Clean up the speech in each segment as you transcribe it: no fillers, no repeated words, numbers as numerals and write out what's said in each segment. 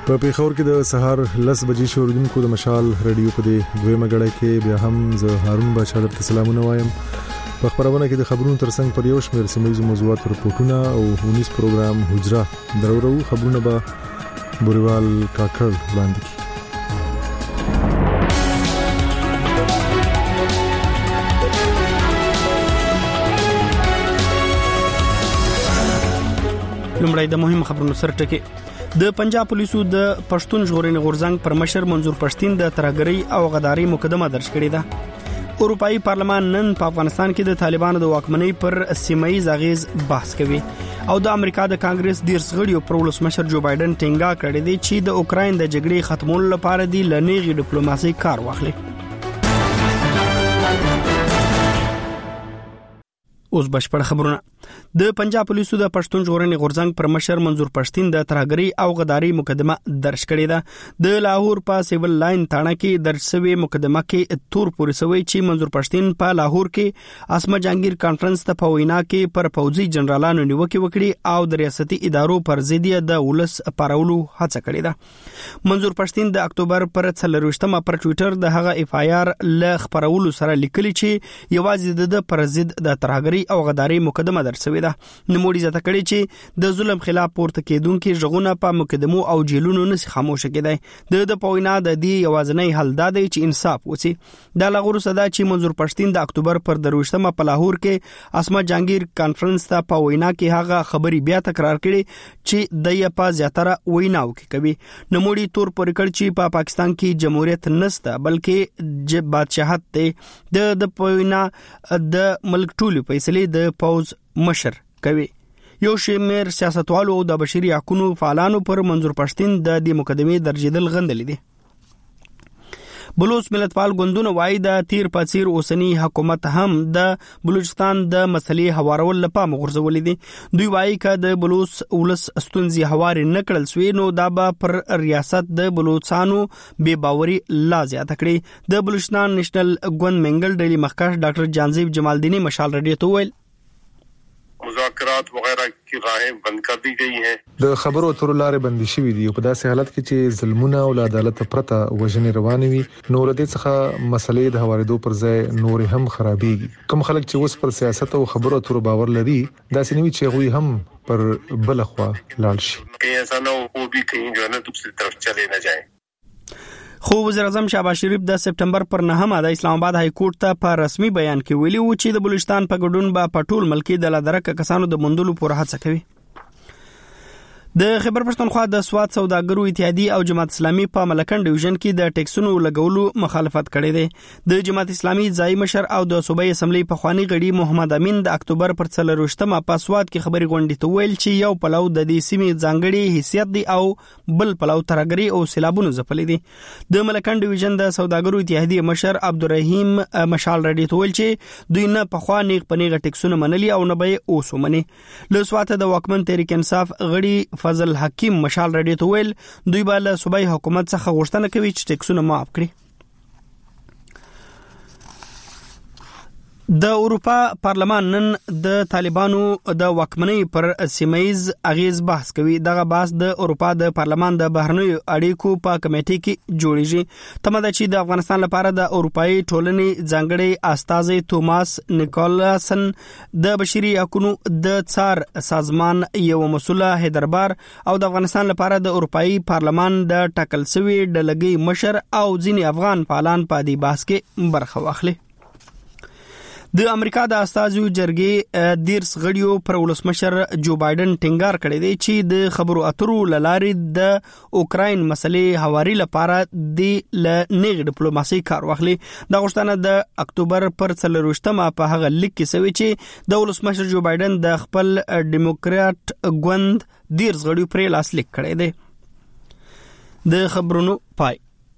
په پیښور کې د سهار 10 بجې شوردونکو د مشال رادیو په دې دویمه غړې کې بیا هم زه هارون بچا درته سلامونه وایم. په خبرونه کې د خبرونو ترڅنګ پر یو شمېر سیمایي موضوعات رپورټونه او ونیس پروګرام حجره درورو خبرونه به بوریوال کاکړ وړاندې کړي. لومړی د مهم خبرونو سرټکي. د پنجاب پولیسو د پښتون ژغورنې غورځنګ پر مشر منظور پښتين د ترهګرۍ او غداري مقدمه درج کړې ده. اروپאי پارلمان نن په افغانستان کې د طالبانو د واکمنۍ پر سیمایي اغیز بحث کوي او د امریکا د کانګرس د غړیو پر ولسمشر جو بایدن ټینګه کړې دي چې د اوکراین د جګړې ختمولو لپاره د لنیغي ډیپلوماسي کار واخلي. اوس بشپړ خبرونه. د پنجاب پولیسو د پښتون ژغورنې غورځنګ پر مشر منظور پښتين د ترهګرۍ او غداري مقدمه درج کړې ده. د لاهور په سیول لاین تاڼه کې درج شوی مقدمه کې تور پورې شوی چې منظور پښتين په لاهور کې اسمه جهانگیر کانفرنس ته په وینا کې پر پوځي جنرالانو نیوکه وکړي او د ریاستي ادارو پر ضد د ولس پارولو هڅه کړې ده. منظور پښتين د اکتوبر پر 23مه پر ټوئیټر د هغه اف آی آر ل خبرولو سره لیکلي چې یوازې د پر ضد د ترهګرۍ او غداري مقدمه درج شوی ده. نموړي زته کړي چې د ظلم خلاف پورته کېدونکو ژغونه په مقدمو او جیلونو نس خاموشه کېدای. د پوینا د دې یوازنۍ حل ده چې انصاف وسی. د لاغور صدا چې منظور پښتين د اکتوبر پر 23مه په لاهور کې اسمه جهانگیر کانفرنس ته په وینا کې هغه خبري بیا تکرار کړي چې د یې په زیاتره ویناو کې کوي. نموړي تور پر کړ چې په پاکستان کې جمهوریت نسته بلکې بادشاہت دی. د پوینا د ملک ټولو فیصله د پوز مشر کوي. یو شمیر سیاستوالو او د بشري حقوقو فعالانو پر منظور پښتين د دې مقدمې درجیدل غندلې دي. بلوچ ملتپال ګوندونه وایي د تیر پاتیر اوسنی حکومت هم د بلوچستان د مسلې هوارول لپاره مغرضولې دي. دوی وایي چې د بلوچ ولس استونزي هوار نکړل سوی نو دا به پر ریاست د بلوچستانو بے باوري لا زیات کړي. د بلوچستان نېشنل ګوند منګل ډیلی مخکښ ډاکټر جانزیب جمالدینی مشال رادیو ته ویل مذاکرات وغیرہ کی راہیں بند کر دی گئی ہیں. د خبرو اترو لارې بندي شوې دي په داسې حالت کې چې ظلمونه او عدالت پرته وژنې روانې وي. نور دې څخه مسلې د هوارېدو پر ځای نور هم خرابېږي. کوم خلک چې اوس پر سیاست او خبرو اترو باور لري داسې نوي چې غوي هم پر بل خوا لاړ شي. کہیں ایسا نہ ہو وہ بھی کہیں جو ہے نا دوسری طرف چلے نہ جائیں. خو وزیر اعظم شهباز شریف د سپټمبر پر 9مه د اسلام آباد های کورټ ته په رسمي بیان کې ویلي و چې د بلوچستان په ګډون به په ټول ملک د لادرک کسانو د مندلو پوره هڅه کوي. د خیبر پښتونخوا د سواد سوداګرو اتحادیه او جماعت اسلامي په ملکن ډیویژن کې د ټیکسونو لګولو مخالفت کړې ده. د جماعت اسلامي ځای مشر او د صوبایي اسمبلی په خواني غړي محمد امین د اکتوبر پر 23مه په سواد کې خبري غونډې ته ویل چې یو پلو د دې سیمې ځانګړي حیثیت دی او بل پلو ترګري او سیلابونو ځپلې دي. د ملکن ډیویژن د سوداګرو اتحادیه مشر عبدالرحیم مشال رډي ته ویل چې دوی نه په خواني پنیغه ټیکسونه منلي او نه به اوسومني. له سواد د واکمن تحریک انصاف غړي فضل حکیم مشال رډي ته ویل دوی به له صوبایي حکومت څخه غوښتنه کوي چې ټیکسونه معاف کړي. د اروپا پارلمان نن د طالبانو د واکمنۍ پر سیمایز اغیز بحث کوي. دغه بحث د اروپا د پارلمان د بهرنیو اړیکو په کمیټې کې جوړیږي. تمه ده چې د افغانستان لپاره د اروپאי ټولنې ځانګړي استازي توماس نیکولاسن د بشري حقوقو د څار سازمان یو مسؤل هیدربار او د افغانستان لپاره د اروپאי پارلمان د ټاکل شوی ډلګي مشر او ځینې افغان فعالان په دې بحث کې برخه واخلي. د امریکا د استازو جرګې دیرس غړیو پر ولسمشر جو بایدن ټینګار کړی دی چې د خبرو اترو لارې د اوکراین مسلې هواري لپاره د لنیغ ډیپلوماسي کار واخلي. د غوښتنه د اکتوبر پر 23مه په هغه لیک کې شوی چې د ولسمشر جو بایدن د خپل ډیموکرات ګوند دیرس غړیو پر لاس لیک کړی دی. د خبرونو پای.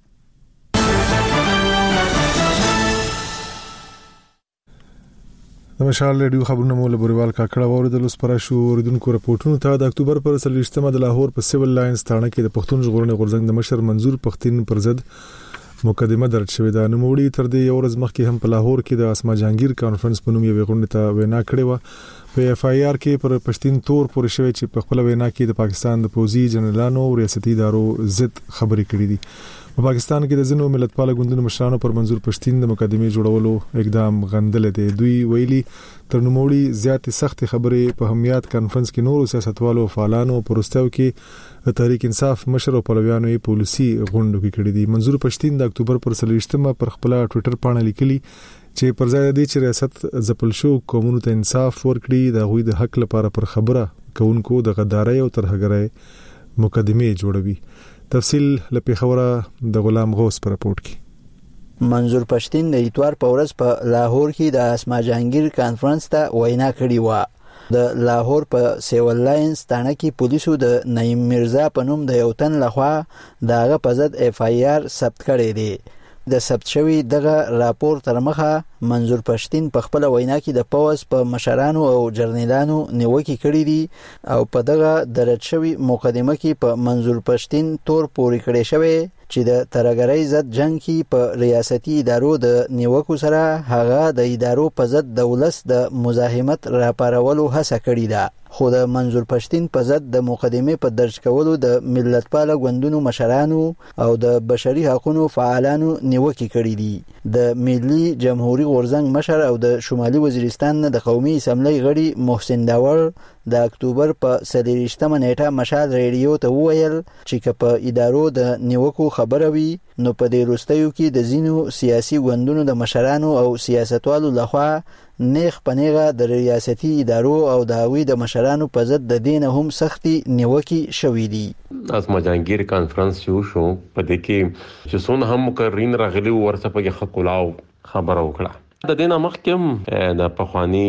د مشال رادیو خبرونه مول بوریوال کاکړه اوریدل اوس پر شو اوریدونکو رپورټونو ته. د اکتوبر پر 23مه د لاهور په سیول لاینز تاڼه کې د پښتون ژغورنې غورځنګ د مشر منظور پښتين پر ضد مقدمه درج شوې ده. نوموړي تر دې یو ورځ مخکې هم په لاهور کې د اسما جهانگیر کانفرنس په نوم یو غونډه ته وینا کړې و. په اف آی آر کې پر پښتين تور پورې شوی چې په خپل وینا کې د پاکستان د پوزي جنرالانو او ریاستي ادارو ضد خبرې کړې دي. په پاکستان کې د ځینو ملتپال ګوندونو مشرانو پر منظور پښتين د مقدمې جوړولو اقدام غندل دي. دوی ویلي تر نوموړي زیات سخت خبرې په همیات کانفرنس کې نورو سیاستوالو فعالانو پرستاو کې تحریک انصاف مشر او پلویانو یې پالیسي غونډو کې کړې دي. منظور پښتين د اکتوبر پر 28 پر خپل ټوئیټر باندې لیکلي چې پر ځای د دې چې ریاست ځپل شو قومونو ته انصاف ورکړي د غوي د حق لپاره پر خبره کوونکو د غدارۍ او ترهګرۍ مقدمه جوړوي. تفصیل لپاره خوره د غلام غوث پر رپورت کې. منظور پښتين د اتوار په ورځ په لاهور کې د اسما جهانگیر کانفرنس ته وینا کړې و. د لاهور په سیول لاینز تانه کې پولیسو د نعیم مرزا په نوم د یو تن لخوا دغه په ضد اف آی آر ثبت کړی دی. د ثبت شوی دغه راپور تر مخه منظور پښتين په خپل وینا کې د پوز په مشرانو او جرنیلانو نیوکه کړې دي او په دغه درج شوی مقدمه کې په منظور پښتين تور پورې کړی شوی چې د ترهګرۍ ضد جنگ کې په ریاستي ادارو د نیوکو سره هغه د ادارو په ضد د ولس د مزاحمت راپارولو هڅه کړې ده. خو د منظور پښتين په ضد د مقدمه په درج کولو د ملتپال ګوندونو مشرانو او د بشري حقوقو فعالانو نیوکه کړې دي. د ملي جمهوریت غورځنګ مشر او د شمالي وزیرستان د قومي اسمبلی غړي محسن داور د اکتوبر په 23 نیټه مشال ریډیو ته وویل چې په ادارو د نیوکو خبره وي نو په دې وروستیو کې د زینو سیاسي ګوندونو د مشرانو او سیاستوالو لخوا نیغ پنیغه د ریاستي ادارو او د هوی د مشرانو په ضد د دین هم سختي نیوکي شوې دي. اسما جهانگیر کانفرنس شو په دې کې چې څون هم مقررین راغلي ورڅ په حق کلاو خبره وکړه. د دینه مخکې د پخوانی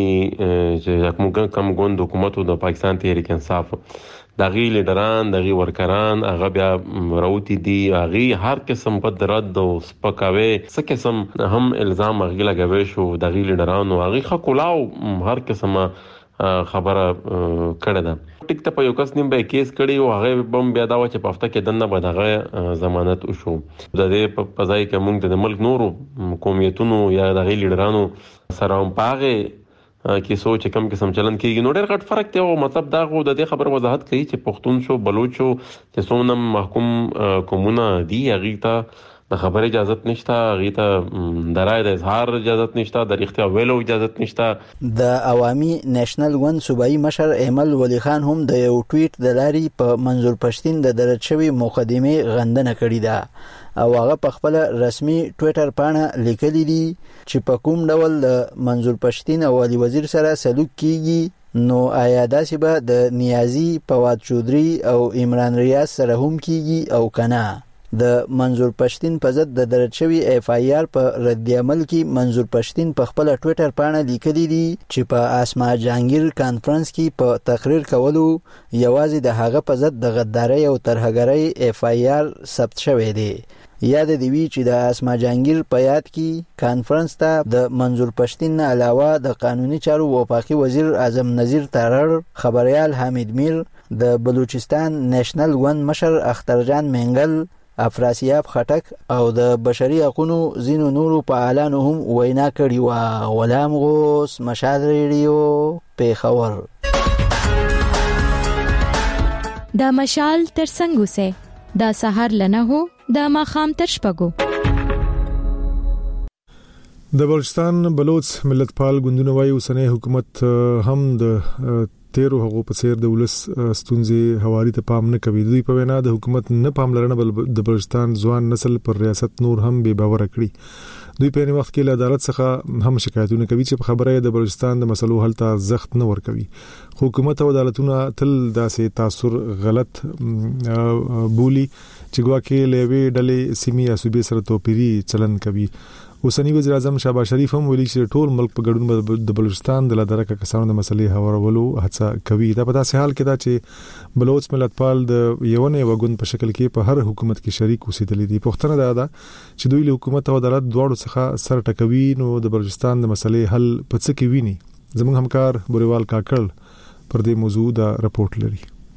چې کوم کم ګوند حکومت د پاکستان تحریک انصاف دغه لیډران دغه ورکران هغه بیا راوتی دي هغه هر قسم بدرد او سپکاوي څه قسم هم الزام هغه لګوي شو دغه لیډران او هغه خلاو هر قسمه خبره کړه ده. ټیک ته په یو کس نیم به کیس کړي او هغه بم بیا دا و چې په هفته کې دنه به دغه ضمانت وشو. د دې په ځای کې موږ د ملک نورو قومیتونو یا دغه لیډرانو سره هم پاغه کې سوچ کم قسم چلن کېږي نو ډېر غټ فرق دی. او مطلب دا غو د دې خبر وضاحت کوي چې پښتون شو بلوچ شو چې څومره محکوم کومونه دی هغه ته د خبرې اجازه نشته هغه ته د رائے د اظهار اجازه نشته د اختیار ویلو اجازه نشته. د عوامي نېشنل ون صوبایي مشر احمد ولی خان هم د یو ټویټ د لاري په منظور پښتين د درج شوی مقدمه غندنه کړې ده او هغه په خپل رسمي ټوئیټر باندې لیکلي دي چې په کوم ډول د منظور پښتين او علي وزیر سره سلوک کیږي نو آیا داسې به د نیازي فواد چودري او عمران ریاض سره هم کیږي او کنه. د منظور پښتين په ضد د درج شوی اف آی آر په رد عمل کې منظور پښتين په خپل ټوئیټر باندې لیکلي دي چې په اسما جهانگیر کانفرنس کې په تقریر کولو یوازې د هغه په ضد د غدارۍ او ترهګرۍ اف آی آر ثبت شوی دی. یاد دی وی چې د اسما جهانگیر په یاد کې کانفرنس ته د منظور پښتين علاوه د قانوني چارو وفاقي وزیر اعظم نذیر تارړ خبريال حمید میر د بلوچستان نېشنل ون مشر اخترجان منګل افراسیاب خټک او د بشري حقوقو زینو نورو فعالانو هم وینا کړې و. غلام غوث مشال ریډیو پیښور. دا مشال تر څنګه سه دا سحر لنه هو دا ماخام تر شپګو. د بلوچستان بلوچ ملتپال ګوندونه وايي اوسنۍ حکومت هم د تیرو هغو په سیر د ولس ستونزې حوالی ته پام نه کوي. دوی په وینا د حکومت نه پاملرنه بل د بلوچستان ځوان نسل پر ریاست نور هم بے باور کړي. دوی په وخت کې له عدالت څخه هم شکایتونه کوي چې په خبره د بلوچستان د مسلو حل ته ځخت نه ور کوي. حکومت او عدالتونه تل داسې تاثر غلط بولی چې ګواکې لوي ډلې سیمې یا صوبې سره توپیری چلن کوي. اوسنی وزیر اعظم شهباز شریف هم ویلي چې ټول ملک په ګډون د بلوچستان د لادرکه کسانو د مسلې هوارولو هڅه کوي. دا په داسې حال کې دا چې بلوچ ملتپال د یوونه وګوند په شکل کې په هر حکومت کې شریک اوسېدلې دي. پښتنه دا ده چې دوی له حکومت او عدالت دواړو څخه سر ټکوي نو د بلوچستان د مسلې حل په څه کې ویني. زموږ همکار بوريوال کاکړ پر دې موضوع دا رپورت لري.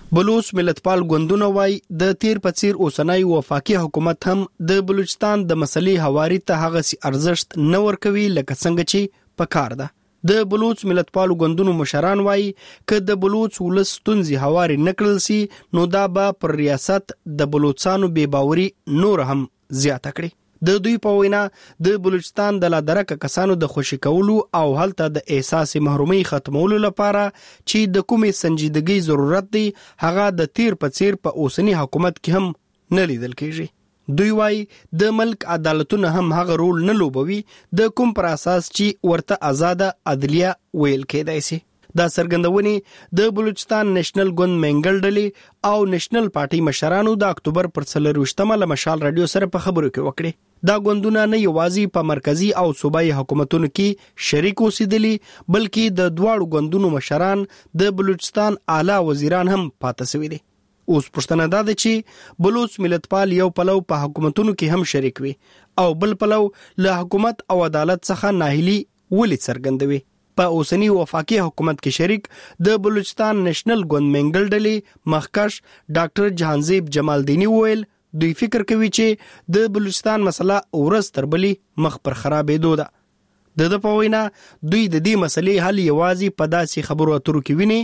بلوچ ملتپال ګوندونه وای د تیر پڅیر اوسنۍ وفاقي حکومت هم د بلوچستان د مسلې حواري ته هغه سي ارزښت نه ورکوي لکه څنګه چې پکار ده. د بلوچ ملتپال ګوندونو مشران وای ک د بلوچ ولس تونزي حواري نکړل سي نو دا به پر ریاست د بلوچستانو بے باوري نور هم زیاته کړي. د دوی په وینا د بلوچستان د لادرکه کسانو د خوشی کولو او هلته د احساس محرومي ختمولو لپاره چې د کومې سنجیدګۍ ضرورت دی هغه د تیر په څیر په اوسنی حکومت کې هم نه لیدل کیږي. دوی وای د ملک عدالتونه هم هغه رول نه لوبوي د کوم پر اساس چې ورته آزاده عدلیه ویل کېدای شي. دا څرګندونې د بلوچستان نېشنل ګوند منګل ډلې او نېشنل پارټي مشرانو د اکتوبر پر 24مه له مشال رادیو سره په خبرو کې وکړي. دا ګوندونه نه یوازې په مرکزی او صوبایي حکومتونو کې شریک اوسېدلي بلکې د دواړو ګوندونو مشران د بلوچستان اعلی وزیران هم پاتې شوي دي. اوس پښتنه ده چې بلوچ ملتپال یو پلو په حکومتونو کې هم شریک وي او بل پلو له حکومت او عدالت څخه ناهیلي ولې څرګندوي. په اوسنی وفاقي حکومت کې شریک د بلوچستان نېشنل ګوند منګل ډلې مخکښ ډاکټر جهانزیب جمالدینی ویل دوی فکر کوي چې د بلوچستان مسله ورځ تر بلې مخ پر خرابېدو ده. د په وینا دوی د دې مسلې حل یوازې په داسې خبرو اترو کې ویني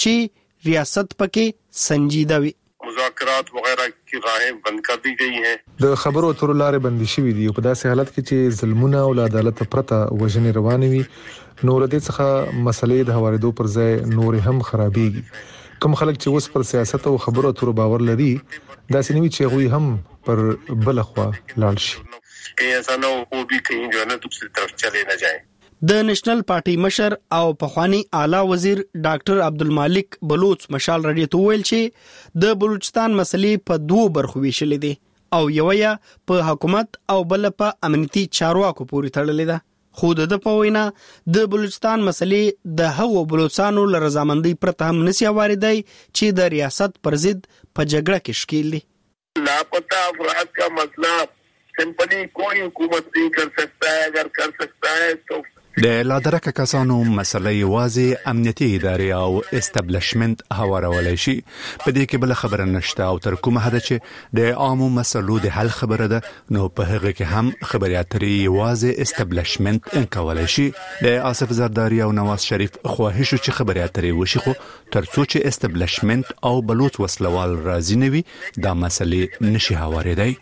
چې ریاست پکې سنجیده وي. مذاکرات وغیرہ کی راہیں بند کر دی گئی ہیں. د خبرو اترو لارې بندي شوې دي او په داسې حالت کې چې ظلمونه او عدالت پرته وژنې روانې وي نو له دې څخه مسلې د هوارېدو پر ځای نور هم خرابېږي. کوم خلک چې اوس پر سیاست او خبرو اترو باور لري داسې نه وي چې هغوی هم پر بل خوا لاړ شي. کہ ایسا نہ ہو وہ بھی کہیں جو ہے نا دوسری طرف چلے نہ جائیں. د نېشنل پارټي مشر او پخوانی اعلی وزیر ډاکټر عبدالمالک بلوچ مشال رادیو ته ویل چې د بلوچستان مسلې په دوه برخو ویشلې دي او یو یې په حکومت او بل په امنیتي چارواکو پورې تړلې ده. خو د په وینا د بلوچستان مسلې د هغو بلوچستانو له رضامندۍ پرته هم نشي واردای چې د ریاست پر ضد په جګړه کې شکیل دي. لاپتہ افراد کا مسئلہ سمپلی کوئی حکومت نہیں کر سکتا ہے. اگر کر سکتا ہے تو د لادرکه کسانو مسله یوازې امنیتي ادارې او استابلیشمنت هوارولای شي. په دې کې بل خبره نشته او تر کومه حد چې د عامو مسلو د حل خبره ده نو په هغه کې هم خبري اترې یوازې استابلیشمنت انکولای شي. د آصف زرداری او نواز شریف خواهش چې خبري اترې وشي خو تر څو چې استابلیشمنت او بلوچ وسلوال راضي نه وي دا مسلې نشي هوارېدای.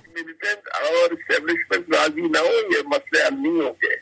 اور اسټابلیشمنت راضي نه وي یې مسله امني وي.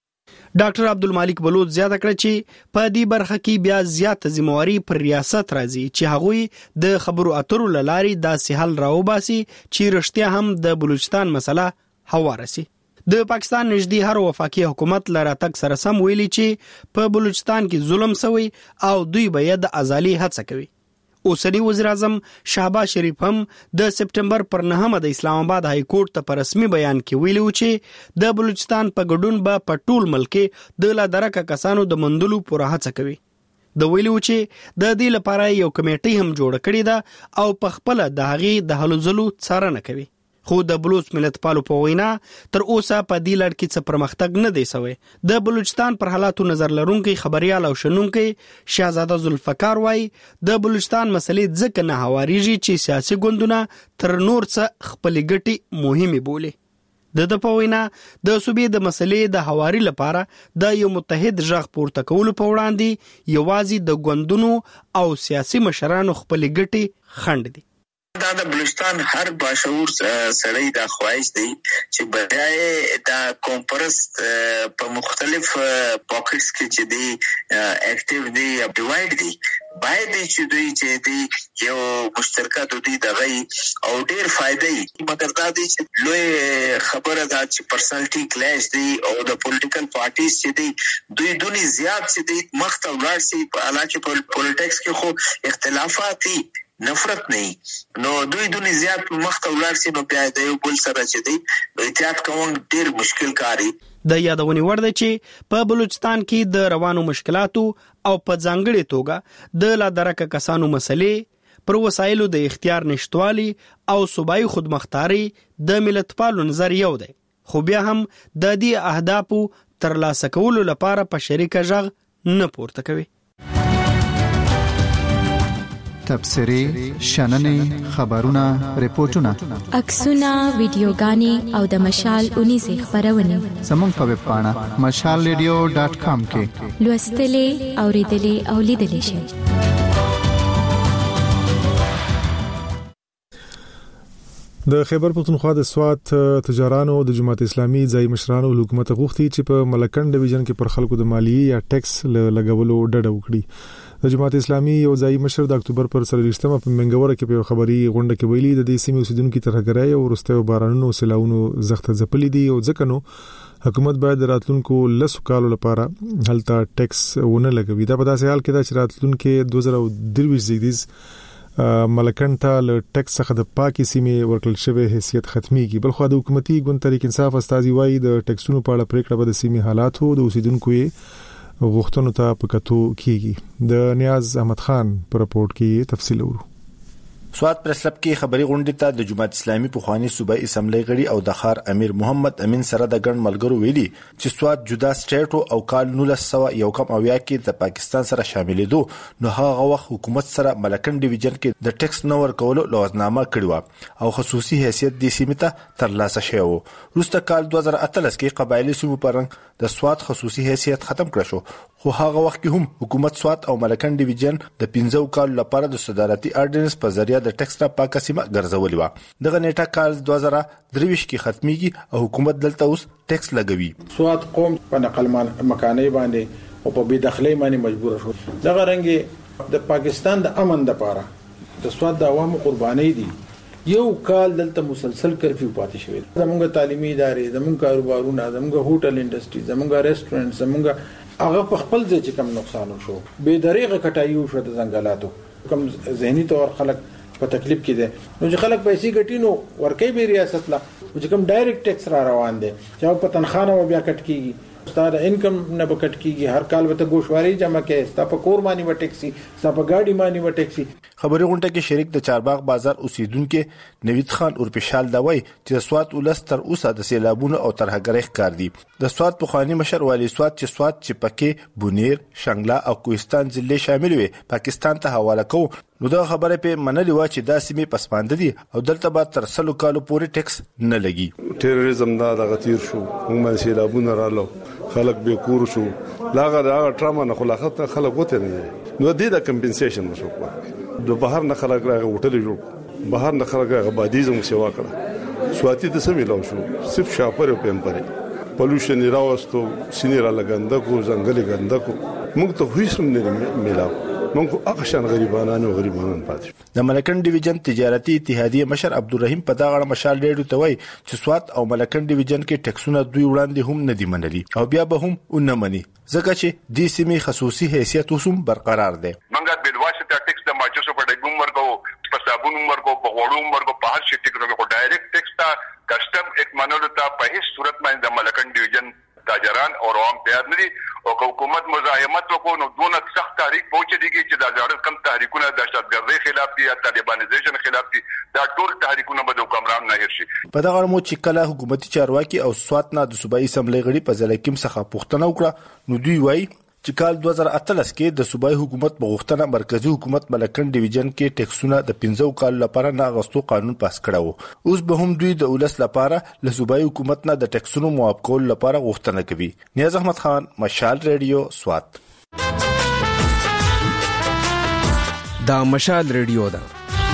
ډاکټر عبدالمالک بلوچ زیاته کړ چې په دې برخه کې بیا زیاته ذمہواری پر ریاست راځي چې هغوی د خبرو اترو لاري داسې حل راوباسي چې رښتیا هم د بلوچستان مسله هواره سي. د پاکستان نږدې هر وفاقي حکومت لاره تک سره سم ویلي چې په بلوچستان کې ظلم شوی او دوی به د ازالي هڅه کوي. اوسنی وزیر اعظم شهباز شریف هم د سپټمبر پر 9 د اسلام آباد های کورټ ته په رسمي بیان کې ویلي و چې د بلوچستان په ګډون به په ټول ملک د لادرکه کسانو د مندلو پوره هڅه کوي. د ویلي و چې د دې لپاره یو کمیټي هم جوړ کړی ده او په خپل د هغې د هلو ځلو څارنه کوي. خو د بلوچ ملتپالو په وینا تر اوسه په دې لړ کې څه پرمختګ نه دی شوی. د بلوچستان پر حالاتو نظر لرونکي خبريال او شنونکي شهزاده ذوالفقار وای د بلوچستان مسلې ځکه نه هواريږي چې سیاسي ګوندونه تر نور څه خپل ګټي مهمه بولي. د په وینا د صوبې د مسلې د هواري لپاره د یو متحد ژغ پورته کولو په وړاندې یوازې د ګوندونو او سیاسي مشرانو خپل ګټي خند دي. دا د بلوچستان هر باشعور سړی دا خواهش دی چې بجای دا کمپرست په مختلف پاکټس کې چې دی اکټیو دی یا ډیوایډ دی باید چې دوی چې دی یو مشترکه دوی دغه او ډیر فائدې مګر دا دی چې لوی خبره دا چې پرسنالټي کلیش دی او د پولیټیکل پارټیز چې دی دوی دونی زیات چې دی مخته ولاړ شي په علاقه پولیټکس کې خو اختلافات دي نفرت نه نو دوی دونی زیات مخته ولاړ شي نو بیا د یو بل سره چې دی احتیاط کوم ډیر مشکل کاری. د یادونې وړ دی چې په بلوچستان کې د روانو مشکلاتو او په ځانګړي توګه د لادرکه کسانو مسلې پر وسایلو د اختیار نشټوالي او صوبایي خودمختاري د ملتپالو نظر یو دی خو بیا هم د دې اهدافو ترلاسه کولو لپاره په شریکه ژغ نه پورته کوي. تبصرې شننې خبرونه ریپورتونه عکسونه ویډیوګانې او د مشال 19 خبرونه زموږ په ویب پاڼه mashalradio.com کې لوستلې اوریدلې او لیدلې شئ. د خیبر پختونخوا د سوات تجارانو د جماعت اسلامي ځای مشرانو حکومت غوښتي چې په ملکن ډیویژن کې پر خلکو د مالیې یا ټیکس لګولو ډډه وکړي. د جماعت اسلامي یو ځای مشر د اکتوبر پر 23مه په منګوره کې په خبري غونډه کې ویلي د دې سیمې اوسیدونکو ترهګرۍ او ورستیو بارانونو سیلاونو زخت ځپلې دي او ځکه نو حکومت باید راتلونکو لسو کالو لپاره هلته ټیکس ونه لګوي. دا په داسې حال کې دا چې راتلونکو 2023 زیږدیز ملکن ته له ټیکس څخه د پاکي سیمې ورکړل شوی حیثیت ختميږي. بلخو د حکومتي ګوند تحریک انصاف استاذي وایي د ټیکسونو په اړه پریکړه به د سیمې حالاتو د اوسیدونکو غوښتنو ته پکاتو کیږي. د نیاز احمد خان پر رپورت کې تفصیل ورو. سوات پرسلب کې خبري غونډه ته د جماعت اسلامي پخوانی صوبایي اسمبلی غړي او د خار امیر محمد امین سره د ګڼ ملګرو ویلي چې سوات جدا سټیټ او کال 1991 کې د پاکستان سره شاملېدو نو هغه وخت حکومت سره ملکن ډیویژن کې د ټیکس نو ورکولو لوازنامه کړې او خصوصي حیثیت د سیمې ته ترلاسه شوی و. وروسته کال 2018 کې قبایلی سیمو پرنګ د سوات خصوصي حیثیت ختم کړ شو، خو هغه وخت کې هم حکومت سوات او ملکن ډیویژن د 15 کال لپاره د صدارتي اورډیننس په ذریعہ د ټیکس را پاکه سیمه ګرځولې و. دغه نیټه کال 2023 کې ختميږي او حکومت دلته اوس ټیکس لګوي. سوات قوم په نقل مکاني باندې او په بې دخلي باندې مجبور شو. دغه رنګ د پاکستان د امن لپاره د سوات د عوامو قرباني دي. یو کال دلته مسلسل کرفیو پاتې شوی. زموږ تعلیمي ادارې، زموږ کاروبارونه، زموږ هوټل انډستری، زموږ ریسټورانټ، زموږ هغه په خپل ځای چې کم نقصان وشو، به دریغه کټایو شو د ځنګلاتو، کم ذهني تور خلک په تکلیف کې دي. نو چې خلک پیسې ګټینو ورکې به ریاست لا چې کوم ډایرکټ ټیکس را روان دي چې په تنخواه و بیا کټ کیږي، ستاره انکم نه بکټ کیږي، هر کال به ته ګوشواري جمع کې، ستا په کور باندې و ټیکسي، ستا په گاډي باندې و ټیکسي. خبري غونډه کې شریک د چارباغ بازار اوسیدونکو نوید خان اورپیشال دا وایي چې سوات ولس تر اوسه د سیلابونو او ترهګرۍ ښکار دي. د سوات پخوانی مشر والی سوات چې پکې بونیر، شنګلا او کوهستان ضلع شامل وي پاکستان ته حواله کوي. نو دا خبره په منلې و چې دا سیمې پسپاند دي او دلته به تر 100 کالو پورې ټیکس نه لګي. ټیرریزم دا غتیر شو، موږ سیلابونه رالو، خلک به کور شو، لاغه دا ټراما نه خلاصت خلک وته نه. نو دې دا کمپنسیشن وشو. د بهر نه خلک راغ وټل جوړ، بهر نه خلک آبادیزم سیوا کړه. سواتی د سمې لاو شو، صرف شاپر او پمپره پولوشن راوستو، سینیرا لګنده کو، ځنګلي ګنده کو، موږ ته هیڅ نه ملاو. موږ اقشان غریبانو پاتې. د ملکن ډیویژن تجارتي اتحادیه مشر عبدالرحیم په دغه مشال ډیرو ته وایي چې سوات او ملکن ډیویژن کې ټیکسونه دوی وړاندې هم نه دي منلي او بیا به هم نه مني ځکه چې د سیمې خصوصي حیثیت اوسم برقرار دی. موږ د واسطه ټیکس د ماجوسو په ډګم ورکو، په صابون ورکو، په غوړو ورکو، په هر شي ټیکس ورکو. ډایرکټ ټیکس ته کسٹم ایک منلو ته په هیڅ صورت باندې د ملکن ډیویژن تاجران او عوام تیار نه دي او حکومت مزاحمت وکړو نو دونه سخت تحریک پوهچې دي چې دا ځاړه کم تحریکونه د دهشتګردۍ خلاف دي یا طالبانیزیشن خلاف دي، دا ټول تحریکونه به د حکمران نه هیر شي. په دغه مو چې کله حکومتي چارواکي او سوات نه د صوبایي اسمبلی غړي په ځل کې څخه پوښتنه وکړه نو دوی وایي چې کال 2018 کې د صوبایي حکومت په غوښتنه مرکزی حکومت ملکن ډیویژن کې ټیکسونه د 15 کال لپاره نه غوښتو قانون پاس کړو. اوس به هم دوی د ولس لپاره له صوبایي حکومت نه د ټیکسونو معاف کول لپاره غوښتنه کوي. نیاز احمد خان، مشال ریډیو، سوات. دا مشال ریډیو ده.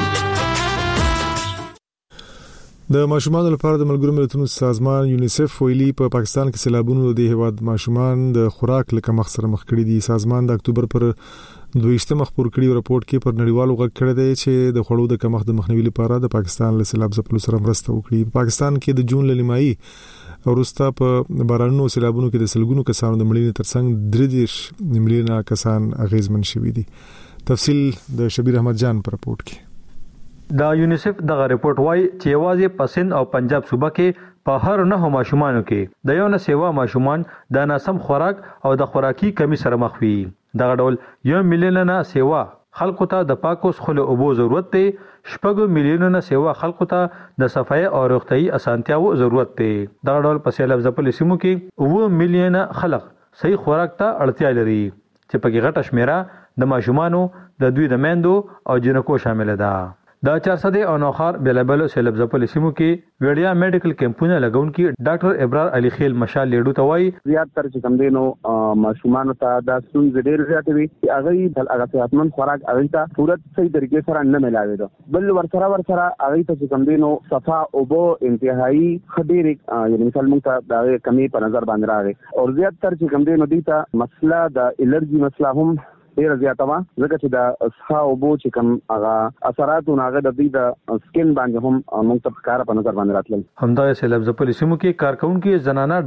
د ماشومان لپاره د ملګرو ملتونو سازمان یونیسف ویلي په پاکستان کې سیلابونو د هیواد ماشومان د خوراک لکه مخ سره مخ کړي دي. سازمان د اکتوبر پر 22 خبر کړي رپورت کې پر نړیوالو غږ کړی دی چې د خوړو د کمښت د مخنیوي لپاره د پاکستان له سیلاب ځپلو سره مرسته وکړي. پاکستان کې د جون لنیمایي وروسته په بارانونو سیلابونو کې د سلګونو کسانو د مړینې ترڅنګ 3 میلیونه کسان اغیزمن شوي دي. تفصیل د شبیر احمد جان پر رپورت کې. دا یونیسف دغه رپورت وایي چې یوازې په سند او پنجاب صوبه کې په هر 9 ماشومانو کې د یو نه سیوا ماشومان د ناسم خوراک او د خوراکي کمی سره مخ وي. دغه ډول 1 میلیون نه سیوا خلکو ته د پاکو څښلو اوبو ضرورت دی، 6 میلیون نه سیوا خلکو ته د صفای او روغتيي اسانتیاو ضرورت دی. دغه ډول په سیلاب ځپلو سیمو کې 9 میلیون خلک صحیح خوراک ته اړتیا لري چې پکې غټه شمیره د ماشومانو د دوی د میندو او جنکو شامل ده. د 400 او نوخار بلبل سیلب زپل سیمو کې ویډیا میډیکل کیمپونه لګون کې ډاکټر ابرار علي خیل مشال لیډو توای زیات تر چې کم دینو ماشومان ته د سون ډیر زیات وي هغه د هغه صحتمند خوراک هغه ته صورت صحیح طریقې سره نه ملاوي دي بل ورسره هغه ته چې کم دینو صفا او بو انتهایی خډيري یعنی مثال موږ ته د کمی په نظر باندې راغی او زیات تر چې کم دینو دي ته مسله د الرجی مسله هم ډیر زیاته وا ځکه چې د اسخا او بو چې کوم هغه اثرات او هغه د دې د سکین باندې هم موږ ته کار په نظر باندې راتلل. همدغه سیلب زپل سیمو کې کارکونکو زنانه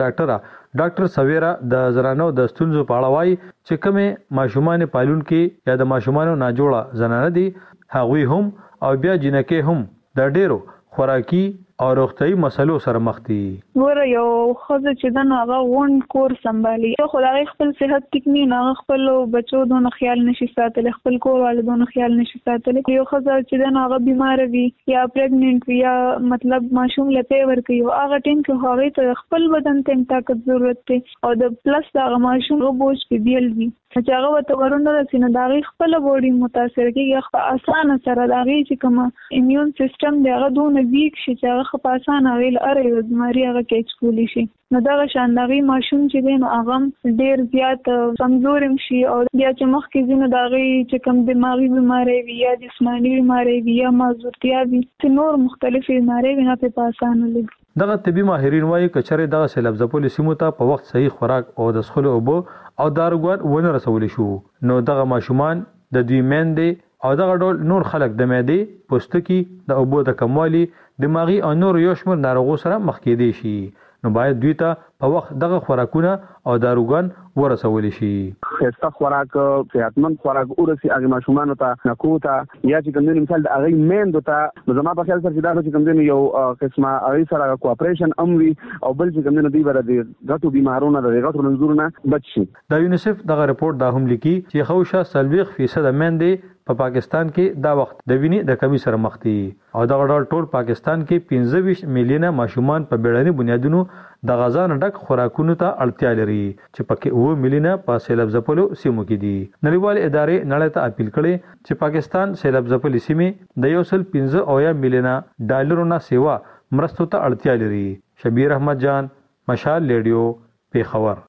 ډاکټر سویرا د زنانو د ستونزو په اړه وایي چې کومه ماشومان پالون کې یا د ماشومان نه جوړه زنانه دي هغوی هم او بیا جنکه هم د ډیرو خوراکي او روغتي مسلو سره مخ دي. ور یو خزه چې دنه هغه وون کور سمبالي خدای خپل صحت ټیکنی نه خپل بچو دونه خیال نشي ساتل خپل کور والدونو خیال نشي ساتل یو خزه چې دنه هغه بیمار وي یا پریګننټ وي یا مطلب ماشوم لته ور کوي هغه ټیم کې هغه ته خپل بدن ته طاقت ضرورت دی او د پلس دا ماشوم او بوج په بیل وي چې هغه وته ورونه رسینه دا خپل بوډي متاثر کیږي خو اسانه سره دا چې کوم ایمیون سیستم دی هغه دونه ویک شي چې هغه په اسانه ویل اره بیماری هغه کې چولی شي نو دا شانداري ماشوم چې دین هغه ډیر زیات کمزورم شي او بیا چې مخ کې زینه دا چې کوم دماغي بیماری وي یا جسمانی بیماری وي یا معذورتیا وي چې نور مختلفې بیماری نه په اسانه لګي. دغه طبي ماهرین وایي کچره دغه سیلاب زپول سیمو ته په وخت صحیح خوراک او د څښلو اوبه او داروګان ونه رسول شو نو دغه ماشومان د دوی میندې او دغه ډول نور خلک د معدې پوستکي د اوبو د کموالي دماغي او نور یو شمېر ناروغو سره مخ کېدی شي نو باید دوی ته په وخت دغه خوراکونه او داروګان ورسول شي. خسته خوراک صحتمند خوراک ورسي هغه ماشومان ته نکوتا یا چې کوم مثال د هغه میندو ته زما په خیال سره چې دا چې کوم یو قسمه هغه سره کوآپریشن اموي او بل چې کوم دی بر د غټو بیمارونو د غټو منظورونه بچ شي. د یونیسف دغه رپورت دا هم لیکي چې خوشا 40% میندې په پاکستان کې دا وخت د وینې د کمی سره مخ دي او دغه ټول پاکستان کې 25 میلیونه ماشومان په بیړني بنیادونو د غذا نه ډک خوراکونو ته اړتیا لري چې پکې 9 میلیونه په سیلاب زپلو سیمو کې دي. نړیوال ادارې نړۍ ته اپیل کړي چې پاکستان سیلاب زپلې سیمې د 1.15 میلیونه ډالرو نه سیوا مرستو ته اړتیا لري. شبیر احمد جان مشال ریډیو پیښور.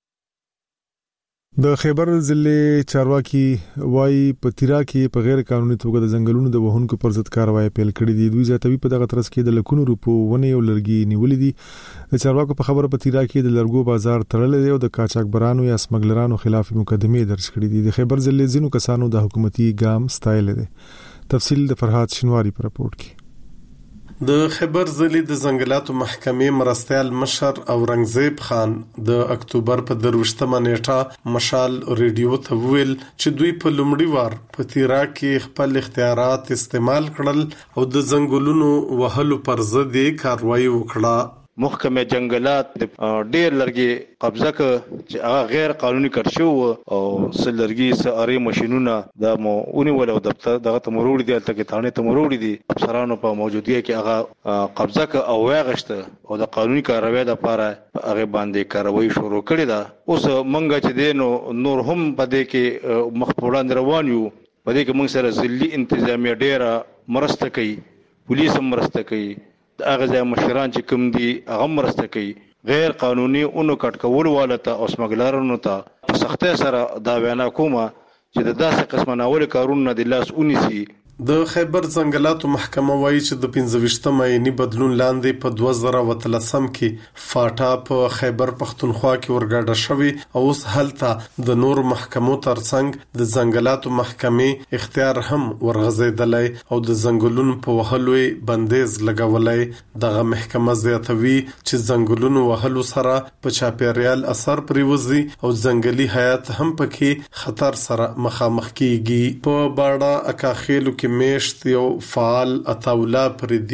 د خیبر ضلع چارواکي وایي په تیرا کې په غیر قانوني توګه د ځنګلونو د وهونکو پر ضد کاروایی پیل کړې دي. دوی زیاتوي په دغه ترڅ کې د لکونو روپو ونې او لرګي نیولې دي. د چارواکو په خبره په تیرا کې د لرګو بازار تړل دی او د قاچاقبرانو یا سمګلرانو خلاف مقدمې درج کړې دي. د خیبر ضلع ځینو کسانو د حکومتي ګام ستایل دي. تفصیل د فرحات شنواری پر راپورټ کې. د خیبر ضلع د ځنګلاتو محکمې مرستیال مشر اورنګزیب خان د اکتوبر په 23مه نیټه مشال ریډیو ته ویل چې دوی په لومړي وار په تیرا کې خپل اختیارات استعمال کړل او د ځنګلونو وهلو پر ضد کاروایی وکړه. محکمه جنگلات ډېر لرګي قبضه ک چې هغه غیر قانوني کړشو او سلرګي ساري ماشينونه د مونږ ول او دفتر دغه تمروړي دي تل کې ثانه تمروړي دي افسرانو په موجودګۍ کې هغه قبضه ک او واغشته او د قانوني کاروي لپاره هغه باندې کاروي شروع کړې ده. اوس مونږ چې دینو نور هم پدې کې مخپوړان روان یو پدې کې مونږ سره ځلي انتظامیه ډېره مرسته کوي پولیس هم مرسته کوي هغه ځای مشران چې کوم دي هغه مرسته کوي غیر قانوني اونو کټ کول والته او سمګلارونو ته په سختۍ سره دا وینا کومه چې د داسې قسمه ناول کارونه د لاس اونیسي. د خیبر ځنګلاتو محکمه وایي چې د 15 مې بدلون لاندې په 2013 کې فاټا په خیبر پښتونخوا کې ورګاډه شوی او اوس هلته د نور محکمو ترڅنګ د ځنګلاتو محکمې اختیار هم ورغځیدلی او د ځنګلونو په وهلو بندیز لګولای. دغه محکمه زیاتوي چې ځنګلونو وهلو سره په چاپیریال اثر پریوزي او ځنګلي حیات هم پکې خطر سره مخامخ کیږي. په باړه اکاخیلو کې میشت یو فعال عطاولا پردي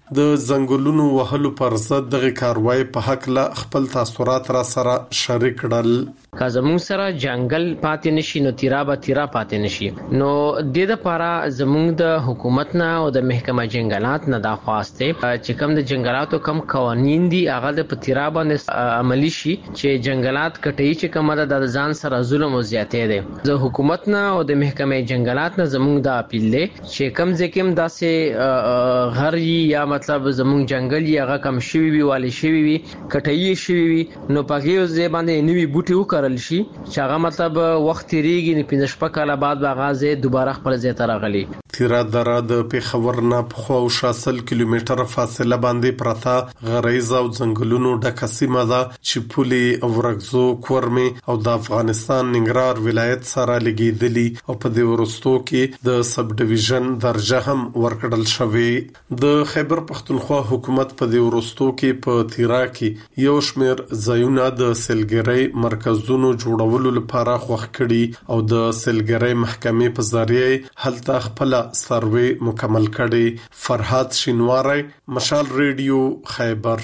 د زنګولونو وهلو پر ضد دغه کاروای په حق لا خپل تاثیرات را سره شریک کړل. که زموږ سره جنگل پاتې نشي نو تیرا پاتې نشي. نو د لپاره زموږ د حکومت نه او د محکمه جنگلات نه دا خواسته چې کوم د جنگلاتو کم قوانين دي هغه د تیرا باندې عملی شي چې جنگلات کټي چې کومه د ځان سره ظلم او زیاتې دي. د حکومت نه او د محکمه جنگلات نه زموږ د اپیل دی چې کم ځکه داسې غر یا مطلب زموږ جنگل یا هغه کم شوی وی والی شوی وی کټي شوی وی نو پکې زې باندې نوی بوټي وکړل شي چې هغه مطلب وخت ریږي نه 15 کاله بعد به غازه دوباره خپل ځای ته راغلي. تیرا دره د پیښور نه په خوا او 60 کیلومتره فاصله باندې پراته غریز او ځنګلونو ډکه سیمه ده چې پولي او ورغزو کورمي او د افغانستان ننګرهار ولایت سره لګیدلی او په دې ورستو کې د سب ډیویژن درجه هم ورکړل شوې. د خیبر پختونخوا حکومت په دې ورستو کې په تیرا کې یو شمېر ځایونه د سیلګرۍ مرکزونو جوړولو لپاره خوښ کړي او د سیلګرۍ محکمې په ذریعه هلته خپل سروې مکمل کړي. فرحات شینواری، مشال ریډیو، خیبر.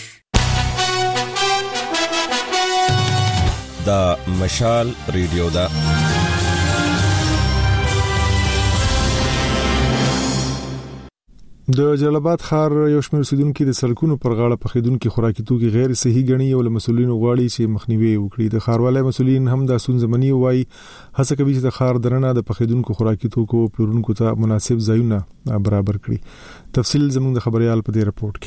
دا مشال ریډیو دا د جلال آباد ښار یو شمېر اوسیدونکو د سړکونو پر غاړه پخېدونکو خوراکي توکي غیر صحي ګڼي او له مسؤلینو غواړي چې مخنیوي وکړي. د ښاروالۍ مسؤلین هم د سونځمنی وایي هڅه کوي چې د ښار درنه د پخېدونکو خوراکي توکو پلورونکو ته مناسب ځایونه برابر کړي. تفصیل زموږ د خبريال په دې رپورت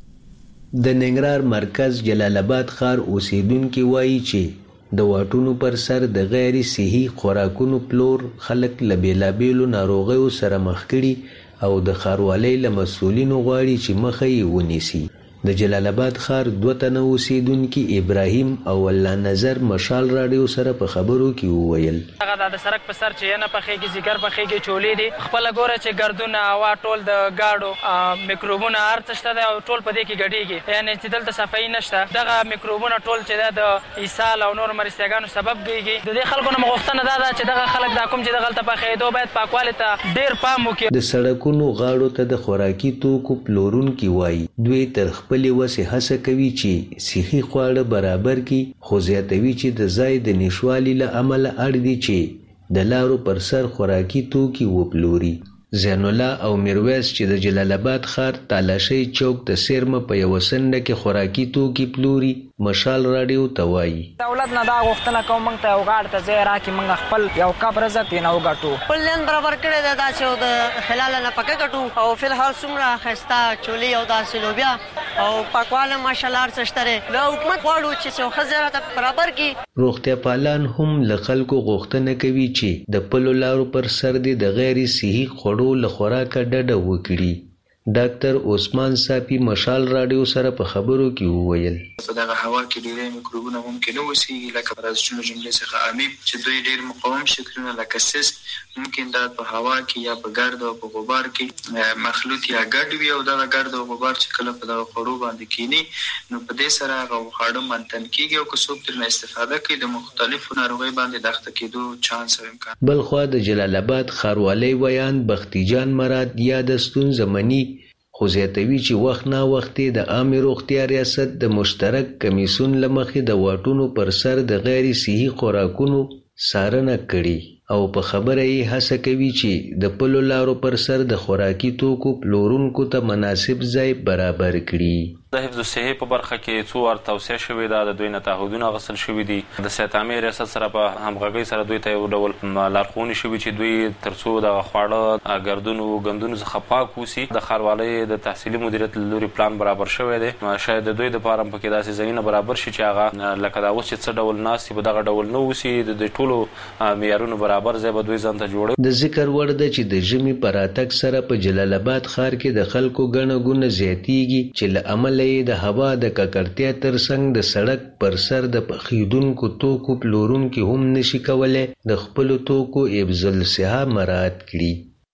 کې. د ننګرهار مرکز جلال آباد ښار اوسیدونکو وایي چې د واټونو پر سر د غیر صحي خوراکونو پلور خلک له بیلابېلو ناروغیو سره مخ کړي او د ښاروالۍ له مسؤلینو غواړي چې مخه یې ونیسي. د جلال آباد ښار 2 تنه اوسیدونکي ابراهیم او الله نظر مشال رادیو سره په خبرو کې وویل هغه د سړک په سر چې نه پخېږي ذکر پخېږي چولې دي خپل ګوره چې ګردونه هوا ټول د گاډو میکروبونه ارتشته ده او ټول په دې کې ګډيږي یعنی چې دلته صفائی نشته دغه میکروبونه ټول چې د ایسال او نور مرستيګانو سبب ګرځي. د دې خلکو نه مغوښتنه ده چې دغه خلک دا کوم چې دغه پخېدو باید پاکواله ته ډیر پام وکړي. د سړکونو غاړو ته د خوراکي توکو پلورونکي وایي دوی تر خپل وسه هڅه کوي چې صحي خواړه برابر کړي خو زیاتوي چې د ځای د نشوالي له امله اړ دي چې د لارو پر سر خوراکي توکي وپلوري. زین الله او میرویس چې د جلال آباد ښار تالاشۍ چوک د سیرمه په یو سنډه کې خوراکي توکي پلوري مشال رادیو ته وایي دولت نه دا غوښتنه کوم موږ ته وګاړ ته ځای راکې موږ خپل یو کپ رزق نه وګټو خپل لن برابر کړی دا چې د حلال نه پکې ګټو او فل هر څومره خستا چولي او داسې لوبیا او پاکواله ماشالله ارڅشتره د حکومت غواړو چې څو خزر ته برابر کړي. روغتیا پالان هم له خلکو غوښتنه کوي چې د پلو لارو پر سر د غیر صحي خوړو له خوراکه ډډه وکړي. ډاکټر عثمان صافي مشال رادیو سره په خبرو کې وویل په دغه هوا کې ډېر میکروبونه ممکن اوسېږي لکه پرازیتونه جملې څخه امیب چې دوی ډېر مقاوم شکلونه لکه سیست ممکن دا په هوا کې یا په ګرد او په غبار کې مخلوط یا ګډ وي او دغه ګرد او غبار چې کله په دغه خوړو باندې کینی نو په دې سره هغه خواړه منتن کیږي او که څوک ترنه استفاده کوي د مختلفو ناروغیو باندې د اخته کېدو چانس او امکان. بلخوا د جلال آباد ښاروالۍ ویان بختي جان مراد یا د ستونزمنی خو زیاتوي چې وخت نا وخت د عامه روغتیا ریاست د مشترک کمیسیون لمخې د واټونو پر سر د غیر صحي خوراکونو څارنه کړي او په خبره یې هڅه کوي چې د پلو لارو پر سر د خوراکي توکو پلورونکو ته مناسب ځای برابر کړي. د حفظ الصحه په برخه کې څو ور توسعه شوې ده د دوی نه تعهدونه غسل شوې دي د صحت عامه ریاست سره په همغږۍ سره دوی ته یو ډول لارښوونې شوې چې دوی ترڅو د خواړه ګردونو غندونو څخه پاک وسی د ښاروالۍ د تحصیلي مدیریت لوري پلان برابر شوی دی شاید د دوی د پاره په کې داسې ځایونه برابر شي چې هغه لکه دا اوس چې څه ډول ناسي په دغه ډول نه وسی د ټولو معیارونو برابر ځای به دوی ځان ته جوړي. د ذکر وړ ده چې د ژمي پر راتګ سره په جلال آباد ښار کې د خلکو ګڼه ګوڼه زیاتیږي چې له امله د هوا د ککړتیا ترڅنګ د سړک پر سر د پخېدونکو توکو پلورونکي هم نشي کولای د خپلو توکو حفظ الصحه مراعات کړي.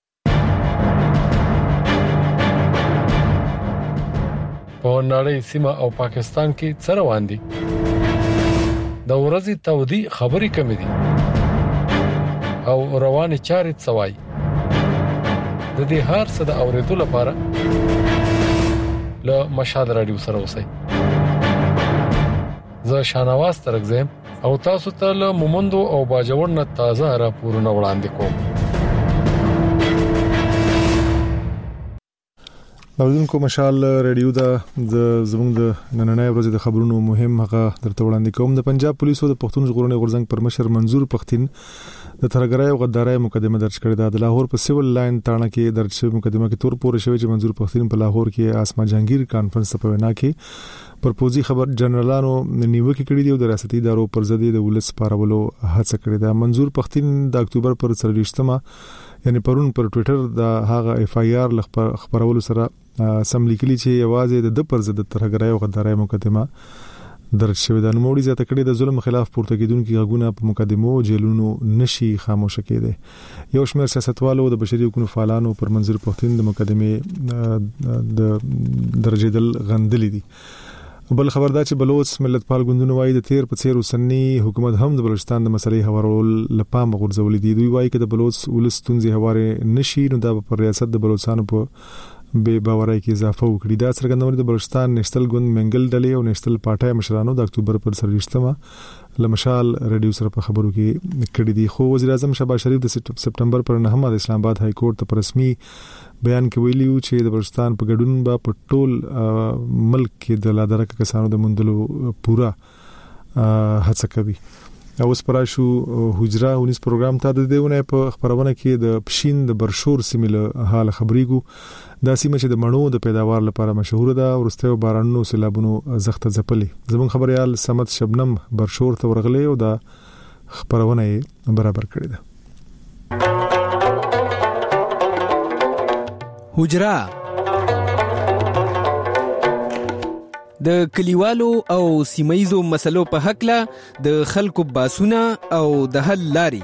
په نړۍ سیمه او پاکستان کې څه روان دي د ورځې تودي خبرې کمې دي او روانې چارې څوای د دې هر څه د اورېدو لپاره له مشال رادیو سره اوسئ. زه شانواز ترغزم او تاسو ته له مومندو او باجوړ نه تازه راپورونه وړاندې کوم. اوریدونکو مشال رادیو د زموږ د نننۍ ورځې د خبرونو مهم هغه درته وړاندې کوم. د پنجاب پولیسو د پښتون ژغورنې غورځنګ پر مشر منظور پښتين د ترګرای او غدارای مقدمه درج کړې ده. د لاهور په سیول لاین تاڼه کې درج شوی مقدمه کې تور پورې شوی چې منظور پښتين په لاهور کې آسما جهانگیر کانفرنس په وینا کې پر پوزي خبر جنرالانو نیوکه کړې دي او د ریاستي ادارو پر ضد د ولس پارولو هڅه کړې ده. منظور پښتين د اکتوبر پر 23مه یعنی پرون پر ټوئیټر د هغه اف آی آر خبرولو سره سم لیکلي چې یوازې د پر ضد ترګرای او غدارای مقدمه درج شوی ده. نو موړي زیاته کړې د ظلم خلاف پورته کېدونکو غږونه په مقدمو جیلونو نشي خاموش کېده. یو شمېر سیاستوالو د بشري حقوقو فعالانو پر منظور پښتين د مقدمه د درجه دل غندلې دي. بل خبردار چې بلوچ ملت پال ګوندونه وایي د تیر په څیر وسنی حکومت هم د بلوچستان د مسلې هوارول لپاره غورځولې دي. دوی وایي چې د بلوچ ولستونځي هواره نشي نو د پر ریاست د بلوچستان په به باورای کې اضافه وکړي. دا څرګندونه د بلوچستان نېشنل ګوند منګل ډلې او نېشنل پارټای مشرانو د اکتوبر پر 23مه لمشال رادیو سره په خبرو کې کړي دي. خو وزیر اعظم شهباز شریف د سپټمبر پر 9مه د اسلام آباد های کورټ ته رسمي بیان کې ویلیو چې د بلوچستان په ګډون به په ټول ملک کې د لادرک کسانو د مندلو پورا هڅه کوي. اوس پراشو حجره 19 پروګرام ته د دیونه په خبرونه کې د پښین د برشور سیمه حال خبريګو. دا سیمه چې د مڼو د پیداوار لپاره مشهور ده او ورسته بارانونو سیلابونو زخته ځپلې. زمون خبريال سمت شبنم برشور ته ورغلې او دا خبرونه برابر کړې ده. حجره د کلیوالو او سیمایزو مسلو په حق له د خلکو باسونه او د حل لاري.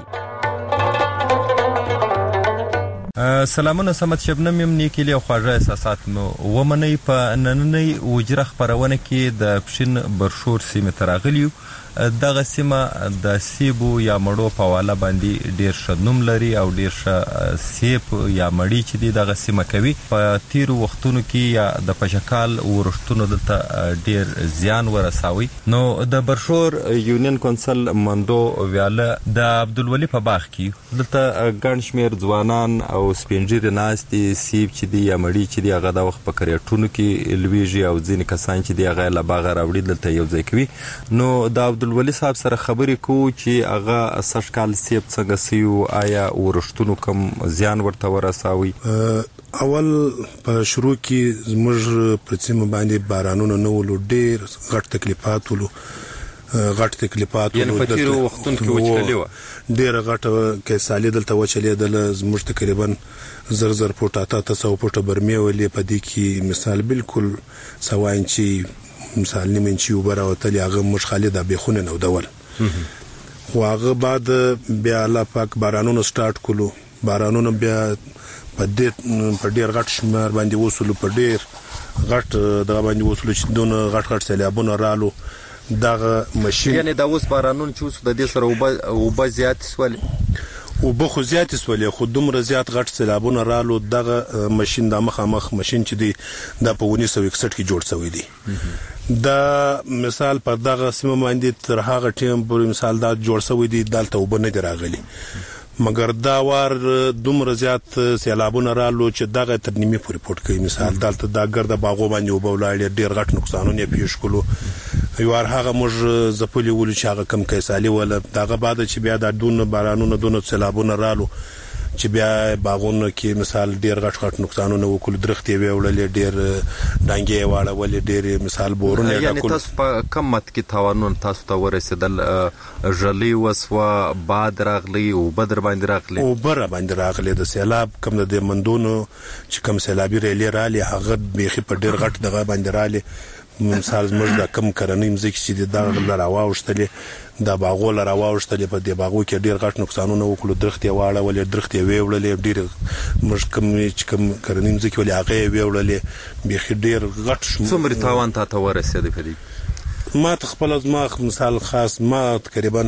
سلامونه سمت شبنم يم نیکلی او خواږه احساسات مو ومني په نننۍ وجره خبرونه کې د پښین برشور سیمه تراغلیو. دغه سیمه د سیبو یا مړو په والا باندې ډیر شنوم لري او ډیر سیب یا مړی چې دغه سیمه کوي. په تیر وختونو کې یا د پشکال ورښتونو دلته ډیر زیان ورساوي. نو د برشور یونین کونسل مندو ویاله د عبدالولی په باغ کې دلته ګڼ شمیر ځوانان او سپینجری ناستي سیب چې دی یا مړی چې دی هغه د وخت په کریټونو کې لویږي او ځینې کسان چې دی هغه لا باغ راوړي دلته یو ځای کوي. نو د عبدالولی صاحب سره خبرې کو چې هغه سشکال سیب څنګه سیو آیا ورښتونو کم زیان ورته ورساوي. اول په شروع کې زموږ په سیمه باندې بارانونه نه ولو ډیر غټ تکلیفات ولو یعنی په تیر وختونو کې وچلې و ډیر غټ کې سالي دلته وچلې دل زموږ تقریبا زر فوټه تا 100 فوټه برمه ولې په دې کې مثال بالکل سواین چې مثال نیمه انچي وبره او تل هغه مش خالد بخونه نو ډول خو هغه بعد بیا الله پاک بارانونو سٹارټ کولو. بارانونو بیا په ډیر غټ شمار باندې وصول په ډیر غټ دغه باندې وصول چې دونه غټ سیلابونه رالو. دغه ماشين یعنی دا اوس بارانونو چې د دې سره وب زیات سوال او بخو زیات سوالې خو دومره زیات غټ سیلابونه رالو. دغه ماشين د مخامخ ماشين چې دی د په 1961 کې جوړ شوی دی. دا مثال پر دغه سیمه باندې تر هغه ټیم پورې مثال دا جوړ شوی دی دلته وبنه راغلی. مګر دا وار دومره زیات سیلابونه رالو چې دغه تر نیمه پورې پټ کوي. مثال دلته دا ګرد باغو باندې وبولاړي ډیر غټ نقصانونه پیښ کولو. یو هغه موږ زپلی ول چې هغه کم کیسالي ولا دغه بعد چې بیا د دونه بارانونه دونه سیلابونه رالو چې بیا باغونو کې مثال ډیر غټ نقصانونه وکول. درختې ویولې ډیر ډانګې واړه ولې ډیر مثال بورونه یعنی تاسو په کم مت کې تاوانونه تاسو ته ورسېدل ژلې وسوه باد راغلی او بدر باندې راغلی او بر باندې راغلی د سیلاب کم د مندونو چې کم سیلابي ریلی رالي هغه بيخي په ډیر غټ دغه باندې رالي. مثال زموږ د کم کرنې مزګ چې د لراواوشتلې د باغو لراواوشتلې په دې باغو کې ډیر غټ نقصانونه وکړو. درختې واړه ولې درختې ویولې ډیر موږ کم چې کم کرنې مزګ ولې هغه ویولې بيخي ډیر غټ څومره تاوان ته ورسېد په دې. ما خپل ازما مثال خاص ما تقریبا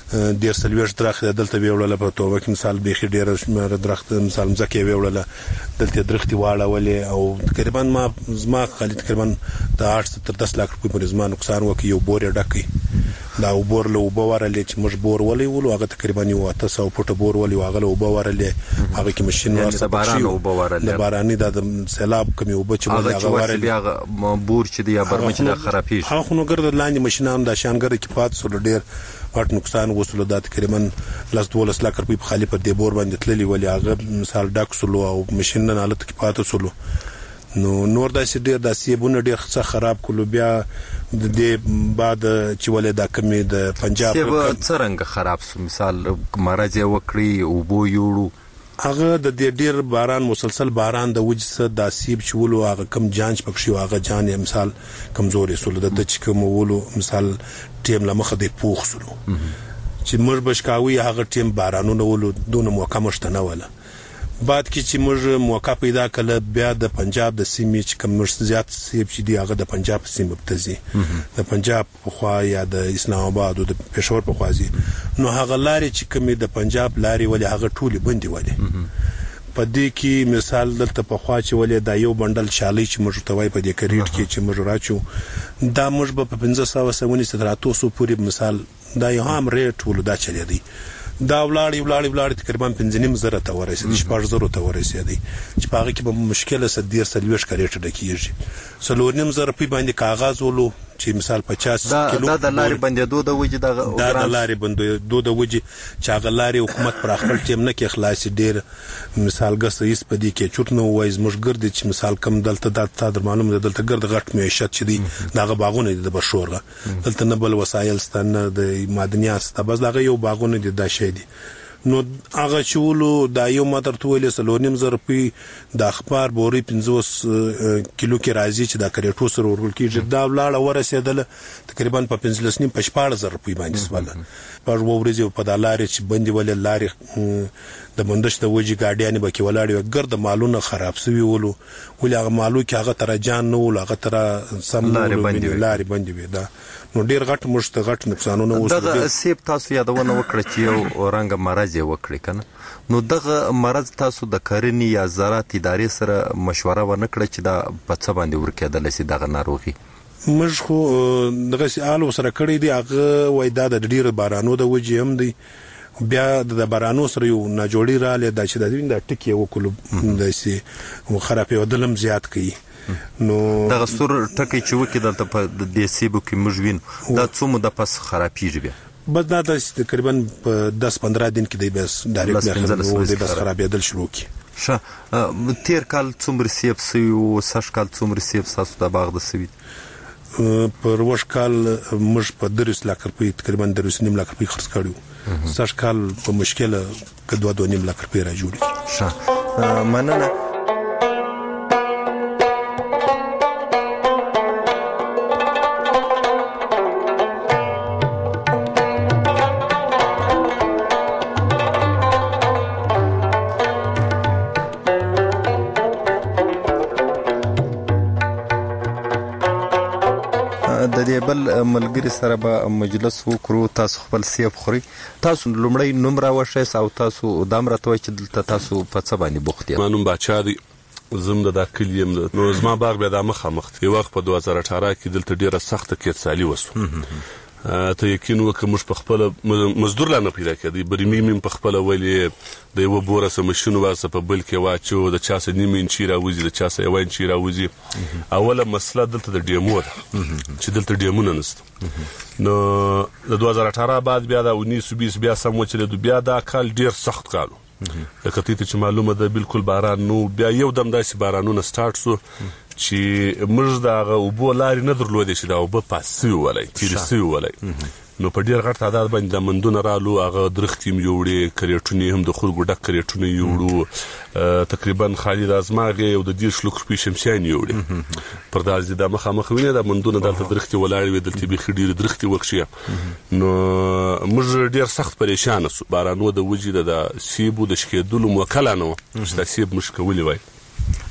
ډیر سلويش درخت دلته ویوړل په توګه کې مثال بيخي ډیر شمیر درخت مثال مزکه ویوړل دلته درختي واړولې او تقریبا ما خالد تقریبا د 8 تر 10 لک روپۍ په زما نقصان وکي یو بور ډکې دا بور له وبورلې چې موږ بور ولې ولو هغه تقریبا یو 800 فوټه بور ولې واغله وبورلې هغه کې ماشين واسطه باران وبورلې باراني د سیلاب کمی وبچ ولې هغه ورلې بور چې دی یا برمچ د خرابې هغه نو ګرځي لاندې ماشينام د شانګر کې پات سول ډیر پټ نقصان وصول د تقریبا 12 لک روپۍ په خالي پر دی بور باندې تللی ولې هغه مثال ډاک سولو او ماشين نه حالت کې پات سولو نو نور داسې ډیر داسې بونه ډیر څه خراب کولو بیا د دې بعد چې ولې د کمی د پنجاب څنګه خراب سو مثال مرز وکړي او بو یوړو هغه د دې ډیر باران مسلسل باران د وجه د سیب چولو هغه کم جانچ پکښي هغه جان مثال کمزوري سول د چکم ولو مثال ټیم لمخه د پوخ سولو چې موږ بشکاوي هغه ټیم بارانونه ولو دونه موقع مشتنه ولا بعد کې چې موږ موقع پیدا کړل بیا د پنجاب د سیمې چې کم زیات سیب چې دی هغه د پنجاب سیمه بتزي د پنجاب په خوا یا د اسلام آباد او د پېښور په خوازي نو هغه لاري چې کمی د پنجاب لاري ولې هغه ټولي بندي ولې په دې کې مثال دلته په خوا چې ولې دا یو بندل شالي چې موږ توای په دې کریټ کې چې موږ راچو دا موږ په 1570 پورې مثال دا یو هم ریټ ول دا چلی دی دا ولاړ تقریبا 15,000 ته ورسېد 14,000 ته ورسېد چې په هغه کې به مشکله سدیر سلويش کریټ ډکیږي 4,000 روپۍ باندې کاغذ ولو چې مثال 50 کیلو دا د لارې بندېدو د وجې د لارې بندېدو د وجې چې هغه لارې حکومت پر خپل ټیم نه کې خلاص ډیر مثال ګسیس په دې کې چورت نو وایز موږ ګرځي چې مثال کم دلته د در معلومه دلته ګرد غټ معیشت چې دی دغه باغونه د بشورغه دلته نه بل وسایل ستنه د معدنیات ست بس دغه یو باغونه دي د شی دي نو هغه چولو دا یو ماتر تویل 4,000 روپۍ د اخبار بوري 50 کیلو کې راځي چې دا کریټو سره ورول کېږي دا ولاړه ورسېدل تقریبا په 15 په 14,000 روپۍ باندې سواله پر ورځي په دلارې چې بندي ولې لارې د بندش د وجې گاډیانې بکې ولاړې ګرد مالونه خراب سوي ولو ولې هغه مالو کې هغه تر جان نو هغه تر سم لارې بندي وي دا نو ډیر غټ مشت غټ نقصانونه وسو دغه سیب تاسو یادونه وکړه چې یو رنګ مرز یې وکړي کنه نو دغه مرز تاسو د کرنې یا زراعت ادارې سره مشوره ونه کړه چې دا په څه باندې ورکېدل شي دغه ناروغي موږ خو دغه سیالو سره کړی دی هغه وای دا د ډیر بارانو د وجې هم دی بیا د بارانو سره یو ناجوړی را لید چې د دې د ټکی وکړو د سي خرابې ودلم زیات کوي نو دغه ستور ټکی چې وکړي دلته په دې سیبو کې موږ وین دا څومره د پس خرابېږي بیا بس دا تقریبا 10-15 دن کې دی بس ډایرکټ بس خرابېدل شروع کی ښه تیر کال څومره سیب سوي او سږ کال څومره سیب تاسو د باغ د سوي پر وش کال موږ په 10 لک روپۍ تقریبا 10.5 لک روپۍ خرڅ کړو سږ کال په مشکله ک 2.5 لک روپۍ را جوړي ښه مننه د دې بل ملګری سره به مجلس وکړو تاسو خپل سیب خوري تاسو لومړی نوم راوښیاست او تاسو دام راته چې دلته تاسو په څه باندې بوخت یاست مانوم باچا دی زم د کلی یم نو زما باغ بیا د مخامخ یو وخت په 2018 کې دلته ډیره سخته کېڅالي وسو ته یقین وکړه موږ په خپل مزدور لا نه پیدا کړی بریمي مم په خپل ولې د یو بوره سم ماشين واسه په بل کې واچو د چا سه نیمه انچی راوځي د چا سه یو انچی راوځي اوله مسله دلته د ډیمو ده چې دلته ډیمونه نشته نو د 2018 بعد بیا د 1920 بیا سم وچلې بیا دا کال ډیر سخت کالو لکه چې معلومه ده بالکل باران نو بیا یو دم داسې بارانونه سٹارټ سو چې موږ دغه وبو لارې نه درلودې چې دا وبو پاسي ولای تیرسي ولای نو په ډیر غټ تعداد باندې د مندونه رالو هغه درختیم جوړې کریټونی هم د خلکو ډک کریټونی جوړو تقریبا خالد ازماغه او د 10 لک روپۍ شمسیان جوړې پر دازې د مخامخ ویني د مندونه دلته درختي ولاړ وي دلته به خډیر درختي وکشي نو موږ ډیر سخت پریشان سو بارانو د وجې د سیبو د شکېدلو موکلانو چې د سیب مشکولي وای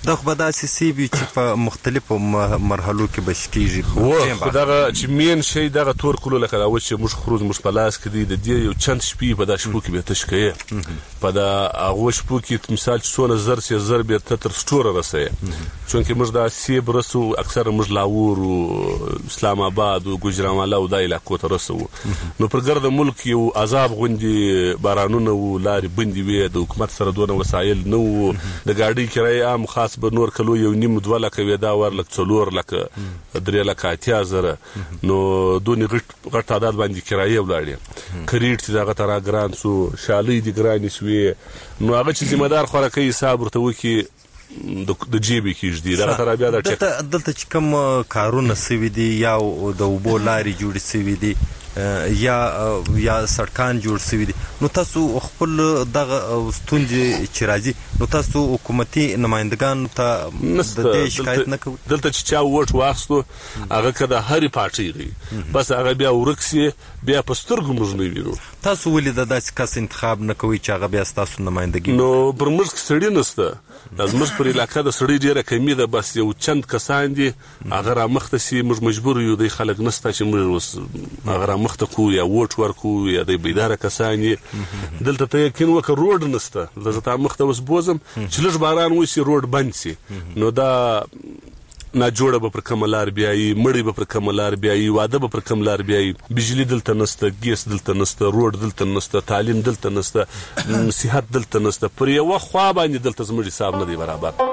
دا خو به داسې سیب وي چې په مختلفو مرحلو کې به شکېږي خو دغه چې مین شی دغه تور کلو لکه دا اوس چې موږ خروج موږ په لاس کې دی د دې یو چند شپې په دا شپو کې به تش کوي په دا هغو شپو کې مثال چې څونه زر سي زر بیرته تر سټوره رسوي چونکې موږ دا سیب رسو اکثره موږ لاهور او اسلام آباد او ګوجرانوالا او دا علاقو ته رسو نو پر ګرد ملک یو عذاب غوندي بارانونه و لارې بندي وي د حکومت سره دونه وسایل نه و د ګاډي کرایه عام خاص به نور کلو یو نیم 2 لکه وي دا ورلک 4 لکه 3 لکه 80 زره نو دونی غټ تعداد باندې کرایه ولاړې کریټ چې دغه ترا ګران سو شالي دي ګران شوي نو هغه چې ذمہ دار خوراکي حساب ورته وکي د جیبي کېږدي دغه ترا بیا د دلته چې کوم کارونه سوي دي یا د اوبو لارې جوړې سوي دي یا سړکان جوړ سوي دي نو تاسو خپل دغه ستونزې چې راځي نو تاسو حکومتي نمایندګانو ته د دې شکایت نه کوئ دلته چې چا ووټ واخستو هغه که د هرې پارټۍ غي بس هغه بیا ورک سي بیا په سترګو موږ نه وینو تاسو ولې د داسې کس انتخاب نه کوئ چې هغه بیا ستاسو نمایندګي نو پر موږ سړي نشته دا زموږ پر علاقه د سړي ډېره کمي ده بس یو چند کسان دي هغه رامخته سي موږ مجبور یو دی خلک نشته چې موږ اوس هغه رامخته کو یا ووټ ورکو یا د بیداره کسان دي دلته ته یقین وکړه روډ نشته دلته ته مخته اوس بوزم چې لږ باران وشي روډ بند سي نو دا ناجوړه به پر کومه لار بیایي مړی به پر کومه لار بیایي واده به پر کومه لار بیایي بجلی دلته نشته ګیس دلته نشته روډ دلته نشته تعلیم دلته نشته صحت دلته نشته پر یوه خوا باندې دلته زموږ حساب نه دی برابر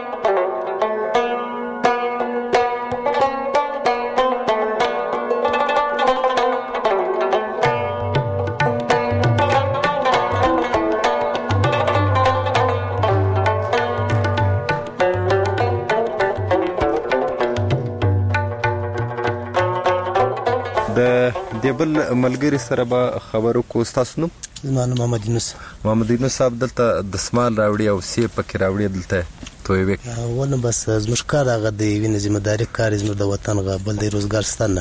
د بل ملګری سره به خبرو کو تاسو نو زما نوم محمد یونس صاحب دلته دسمال راوړي او سیب پکې راوړي دلته تویوي ونه بس زموږ کار هغه د وینې ذمہداري کار زموږ د وطن غا بل د روزګار ستنه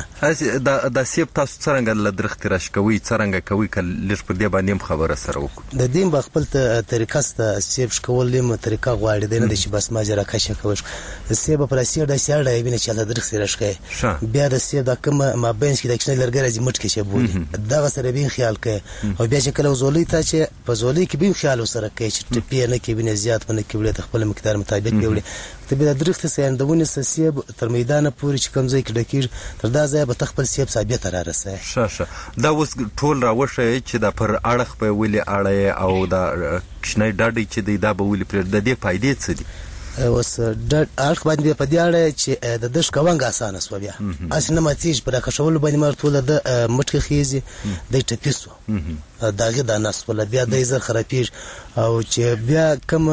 د سیب تاسو څنګه ل درخت راش کوي څنګه کوي کله پر دې باندې خبره سره وکړو د دې په خپل طریقه ست سیب شکول له طریقه غواړي د نه چې بس ماجرا کښه کوي سیب پر سیب د سیاړه وینې چې د درخت راش کوي بیا د سیب د کوم ما بینس کې د کښنه لرګره چې مټ کې شه بولی دا سره به خیال کوي او بیا چې کله زولې ته چې په زولې کې به خیال سره کوي چې ټپی نه کې وینې زیات نه کې ولې خپل مقدار مطابق دی ته به د درخت سیندونه سیب تر میدان پورې چې کم ځای کې ډکیر تر دا ځای به تخپل سیب ثابت را رسي شه دا اوس ټول راوشه چې دا پر اړخ په ویلي اړه او دا کښنه ډاډي چې دا به ویلي پر د دې فائدې څه دي اوس د اړخ باندې په دې اړه چې د دش کوونګ اسانه سو بیا اسنه ماتیج پر کښول باندې مرتوله د مټکه خيزي د ټپیسو داغه د ناس ول بیا د زر خرابیج او چې بیا کوم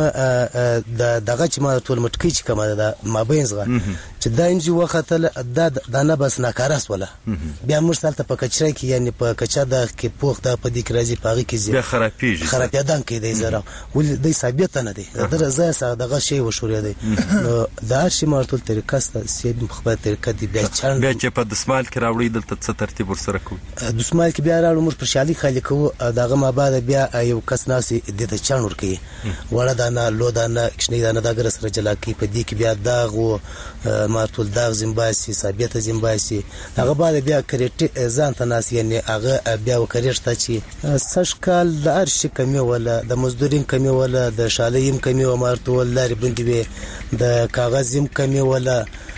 دغه چې ما ټول مټکی چې کوم د مابینزغه چې دایم چې وخت د نه بس ناکارس ولا بیا مرسل ته په کچره کې یعنی په کچا د کې پوخ د په دې کرازي پاغي کې بیا خرابیدان کې د زره ول د ثابت نه دي در زای سره دغه شی وشوري دی نو دا شی مرتول طریقه ست سیب خبره طریقه دی بیا چې په دسمال کې راوړي دلته څه ترتیب ورسره کوي دسمال کې بیا راوړو مر پر شالي خالي کوو دغه ما بعد بیا یو کس ناسي د ته چان ور کوي وړه دانه لو دانه کښنی دانه دغه سره جلا کوي په دې کې بیا داغ مرتول داغ زمباسي ثابت زمباسي هغه بعد بیا کریټ ځان ته ناس یعنی هغه بیا وکړی ته چې سشکال د ارش کمی ولا د مزدورین کمی ولا د شالیم کمی و مرتول لري بندوي د کاغذیم کمی ولا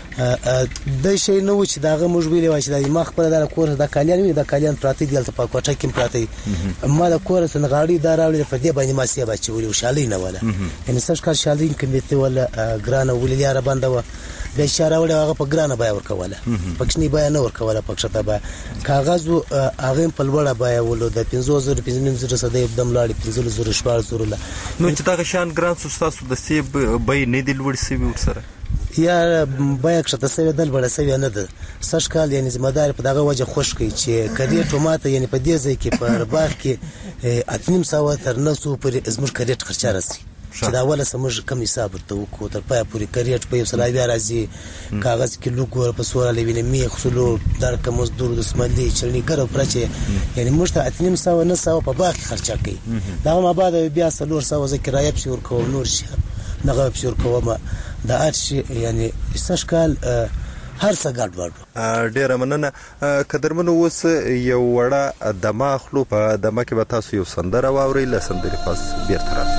د شي نو چې داغه موږ ویلې وای چې د مخ پر د کور د کالیان وی د کالیان پراتی دی په کوټه کې پراتی ما د کور سن غاړي دراوړي په دې باندې ما سی بچي ولې شالي نه ولا ان سر کار شالي کمیته ولا ګرانه ولې یاره بندوه به اشاره وړه هغه په ګرانه بیا ورکوله پښنی بیا نه ورکوله پښته بیا کاغذ هغه په لوړه بیا ولو د 50,000 50,000 سده دم لاړي 50,000 شوار زورله نو چې دا شان ګران سوستاسو د سیب به نه دی لوړ سی ورسره یا بیا کښته سوي دل بڑا سوي نه ده سشکال یعنی ذمہدار په دغه وجه خوش کی چې کړي ټوماټه یعنی په دې ځای کې په باغ کې اتنیم ساوه تر 900 پر ازمر کړي خرچه راسي چې دا ولا سمج کم حساب ورته وکړو تر پای پورې کریټ په یو سلای بیا راځي کاغذ کې لوګور په سوره لوینه می خصلو در کوم مزدور د سملي چلني ګرو پرچه یعنی مشته اتنیم ساوه نه ساوه په باغ خرچه کوي دا ما بعد بیا 300 ذکر رايب شي ورکو نور شي نغه بشور کوم د ارشي یعنی سشکال هر څه ګډوډ. ډیره مننه. قدرمنو اوس یو وړه دمه اخلو. په دمه کې به تاسو یو سندره واورئ. له سندرې پس بیرته راځو.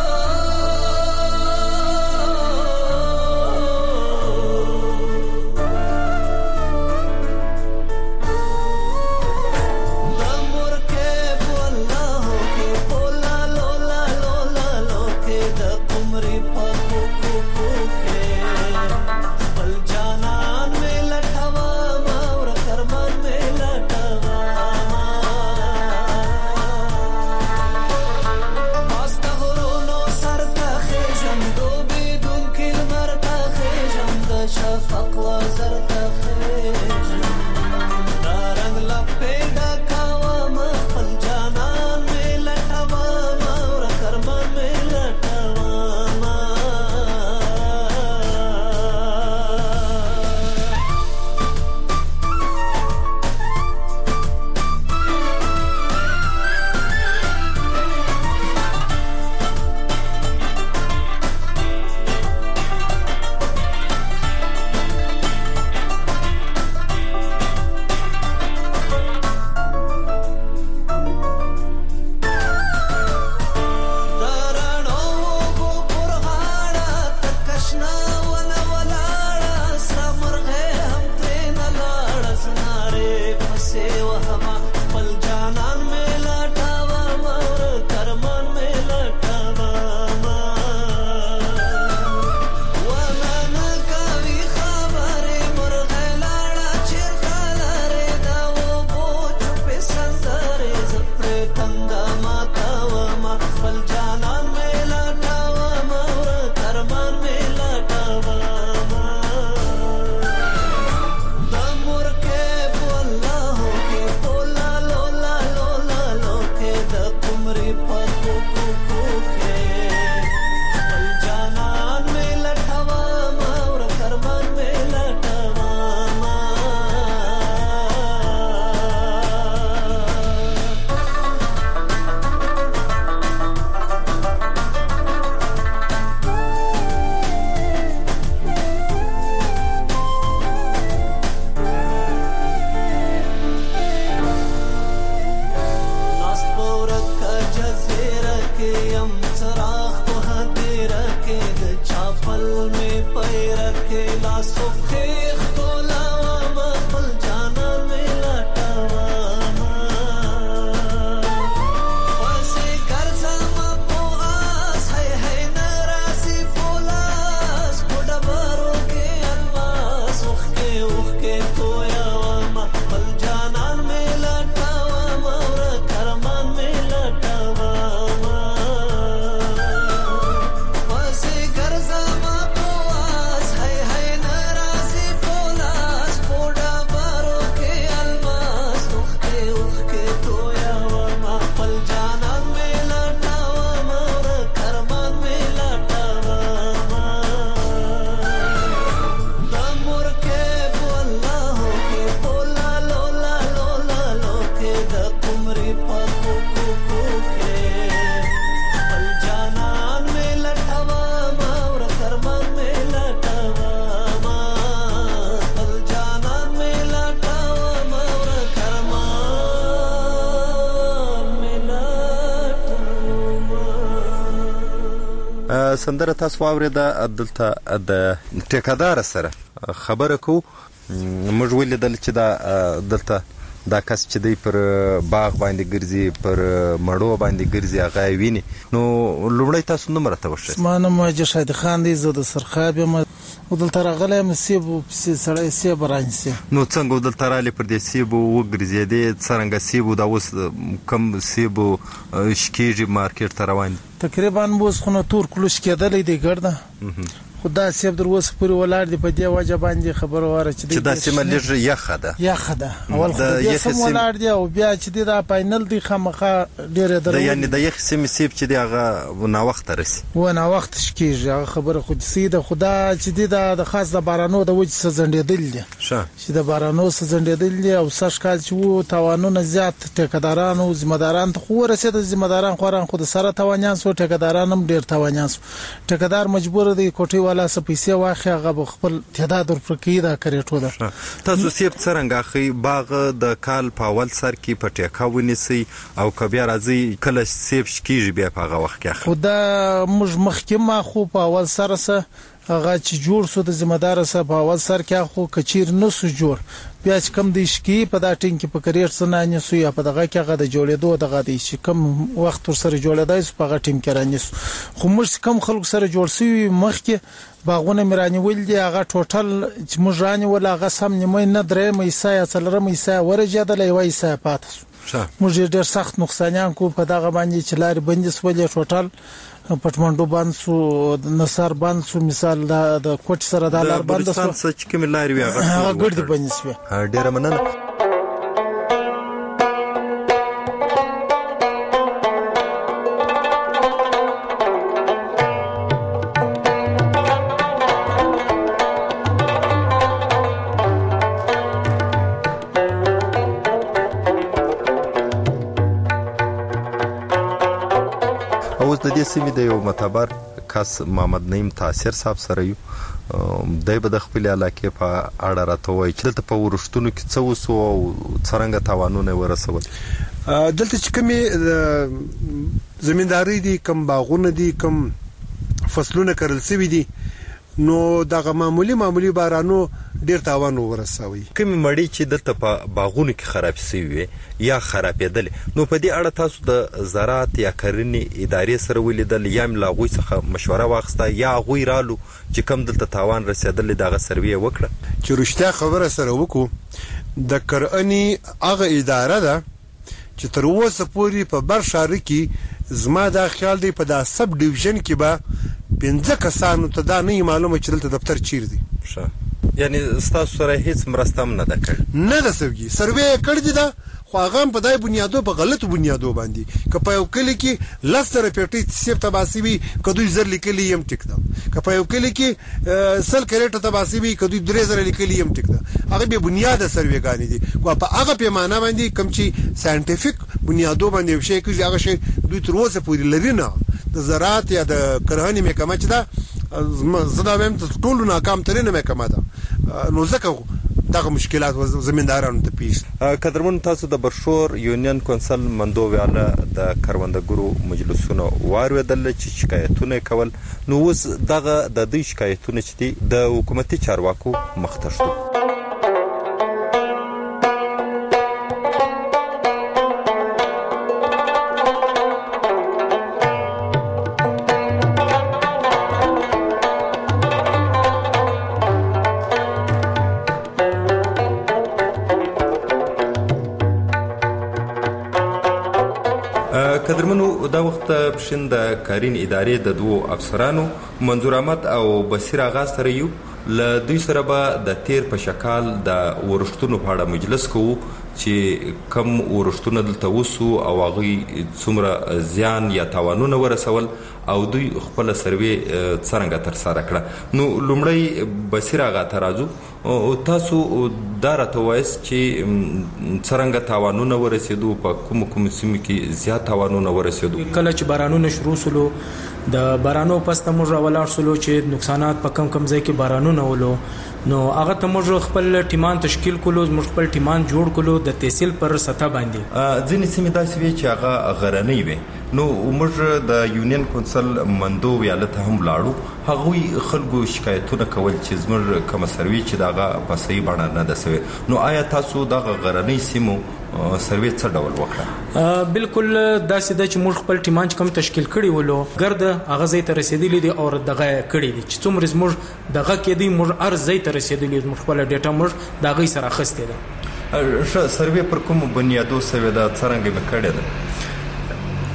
سندره تاسو واورېده. دلته د ټیکادار سره خبره کو. موږ ولیدل چې دلته دا کس چې دی پر باغ باندې ګرځي، پر مړو باندې ګرځي، هغه ویني. نو لومړی تاسو نوم راته وښایئ. زما نوم جشید خان دی، زه د سرخاب یم. ودلته راغلی یم سیب سړی سیب رانیسي. نو څنګه ودلته راغلی پر دې سیبو وګرځېدې؟ څرنګه سیبو دا اوس کم سیبو شکېږي مارکیټ ته روان دي؟ تقریبا اوس خو نه تور کلوش کېدلی دی ګرده، خدا سیب در اوسه پورې ولاړ دي په دې وجه باندې خبره واره چې دا سیمه لږ یخه ده اول خو دې سم ولاړ دي او بیا چې دا فاینل دی خامخا ډېر درو یعنی د یخ سیمه سیب چې دی هغه نا وخت رسي نا وخت شکیږي هغه خبره خو سیده خدا چې دی د خاص د بارانو د وجه سزندېدل دي چې د بارانو سزندېدل دي او سش کال چې وو توانونه زیات ټیکداران او ذمہداران ته خو رسید ذمہداران خوران خو د سره توانیان سو ټیکداران هم ډېر توانیان سو ټیکدار مجبور دی کوټي والا سپیسه واخی هغه خپل تعداد ورپکې دا کریټو ده. تاسو سیب څنګه اخی باغ د کال په اول سر کې په ټیکا ونیسي او کبیا راځي کله سیب شکیږي بیا په هغه وخت کې خدا موږ مخکې ما خو په اول سر سره هغه چې جوړ سو د ذمہدار سره په اول سر کې خو کچیر نه سو جوړ بیا چې کم د شکی په دا ټینګ کې په کریټ سنانه سو یا په دغه کې هغه د جوړېدو دغه دی چې کم وخت ور سره جوړېدای سو په هغه ټیم کې رانیس خو موږ کم خلک سره جوړ سوي مخکې باغونه مرانی ول دي هغه ټوټل چې موږ رانی ول هغه سم نیمه نه درې مېسا یا څلره مېسا ورجېدل یو مېسا پاتس موږ ډېر سخت نقصانیان کو په دغه باندې چې لارې بندي سولې ټوټل پټمنډو باندې سو نصر باندې سو مثال د کوټ سره د لار باندې سو چې کوم لارې وي هغه ګرد باندې سو ډېر مننه. د دې سیمې د یو معتبر کس محمد نعیم تاثیر صاحب سره یو دای په د خپل علاقې په اړه راته وایي چې دلته په ورښتونو کې څه وسو او څرنګه تاوانونه ورسول. دلته چې کومې زمینداری دي کم باغونه دي کم فصلونه کرل سوي دي نو دغه معمولی بارانو ډیر تاوان ورسوي. کوم مړی چې دلته په باغونو کې خراب شوی یا خرابېدل نو په دې اړه تاسو د زراعت یا کرنې ادارې سره ولیدل یا ملاغوي څخه مشوره واخسته یا غوي رالو چې کوم دلته تاوان رسیدل دغه سروي وکړه چې رښتیا خبره سره وکړو د کرنې هغه اداره ده چې تر اوسه پورې په بر شهر کې زما دا خیال دی په دا سب ډیویژن کې به 15 کسانو ته دا نه معلومه چې دلته دفتر چیر دی. یعنی تاسو سره هیڅ مرسته نه ده کړې نه ده سوي سروي کړی دی دا خو هغه په دای بنیادو په غلط بنیادو باندې که په یو کلی کې لستر پیټي سیب تباسيوي کدوې زر لیکلی يم ټیک ده که په یو کلی کې سل کریټ تباسيوي کدوې درې زر لیکلی يم ټیک ده هغه به بنیاد سروي غانې دي خو په هغه پیمانه باندې کم چې ساينټیفیک بنیادو باندې شي کې هغه شي دوی تر اوسه پورې لري نه د زراعت یا د کرهنې محکمه چې دا زدا ویم ټول ناکام ترين محکمه ده نو ځکه دغه مشکلات زمیندارانو ته پیښ. قدرمن تاسو د برشور یونین کونسل مندوواله د کروندګرو مجلسونو واردل چې شکایتونه کول نو اوس دغه د دې شکایتونه چې د حکومتي چارواکو مخته شو. قدرمنو دا وخت پښین د کارین ادارې د دوو افسرانو منظور احمد او بصیر آغا سره یو له دوی سره به د تیر په شکال د ورښتونو په اړه مجلس کوو چې کم ورښتونه دلته وسو او هغوی څومره زیان یا تاوانونه ورسول او دوی خپله سروې څرنګه ترسره کړه. نو لومړی بصیر آغا ته راځو تاسو دا راته وایاست چې څرنګه تاوانونه ورسېدو په کوم سیمو کې زیات تاوانونه ورسېدو. کله چې بارانونه شروع سولو د بارانو پس ته موږ راولاړ سولو چې نقصانات په کم ځای کې بارانونه ولو نو هغه ته موږ خپل ټیمان تشکیل کولو موږ خپل ټیمان جوړ کولو د تحصیل پر سطح باندې. ځینې سیمې داسې وي چې هغه غرنۍ وي نو موږ د یونین کونسل مندو ویاله ته هم لاړو هغوی خلکو شکایتونه کول چې زموږ کومه سروي چې دغه په صحیح بڼه نه ده سوې نو آیا تاسو دغه غرنۍ سیمو سروي څه ډول وکړه؟ بالکل داسې ده چې موږ خپل ټیمان چې کوم تشکیل کړي ولو ګرد هغه ځای ته رسیدلی دي او دغه کړي دي چې څومره موږ دغه کې دي موږ هر ځای ته رسیدلی دي موږ خپل ډیټا موږ دغه سره اخیستې ده. سروي پر کوم بنیادو سوي ده څرنګه مې کړې ده؟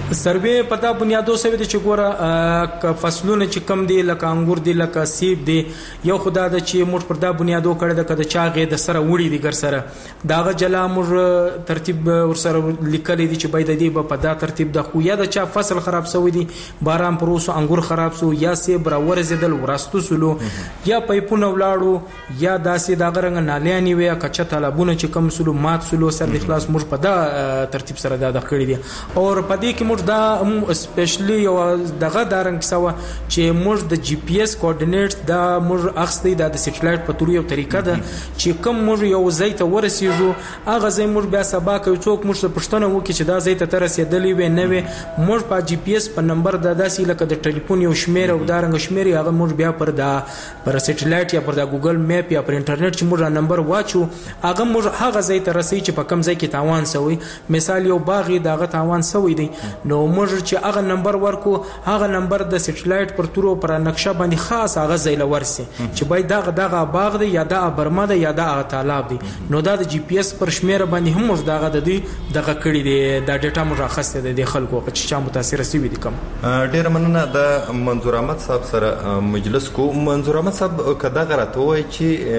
سروې په دا بنیادو سوي چې ګوره فصلونه چې کم دي لکه انګور دي لکه سیب دي یو خدا د چې موږ پر دا بنیادو کړی د کده چاغې د سره وړي دي ګر سره داغه جلا موږ ترتیب ور سره لیکلي دي چې باید دی په دا ترتیب د خو یا د چا فصل خراب شوی دي باران پر اوسو انګور خراب شو یا سیب را ورزیدل ورستو سلو یا پایپونه ولاړو یا داسې دا غرنګ نالیانی ویا کچا طلبونه چې کم سلو مات سلو سر د خلاص موږ په دا ترتیب سره دا کړی دي او په دې کې دا سپیشلی یو دغه دارنګ سوا چې موږ د جی پی ایس کوارډینیټس دا موږ اخستې د سټلایټ په تور یو طریقه ده چې کوم موږ یو ځای ته ورسېږو هغه ځای موږ بیا سبا کوي څوک موږ پښتنه وکړي چې دا ځای ته رسېدلې وي نه وي موږ په جی پی ایس په نمبر د داسې لکه د ټلیفون یو شمیر او دارنګ شمیر هغه موږ بیا پر سټلایټ یا پر د ګوګل میپ یا پر انټرنیټ چې موږ نمبر واچو هغه موږ هغه ځای ته رسېږي چې په کوم ځای کې تاوان شوی مثال یو باغی دغه تاوان شوی دی نو موږ چې هغه نمبر ورکو هغه نمبر د سټلایټ پر تورو پر نقشه باندې خاص هغه ځای لورسي چې باید دغه باغ دی یا د برمه دی یا د تالاب دی نو دا د جی پی ایس پر شمیره باندې هم موږ دغه کړی دی دا ډیټا موږ راخسته دی د خلکو چې چا متاثر شوی دي کم ډیر مننه د منظور احمد صاحب سره مجلس کو منظور احمد صاحب کدا غراته وای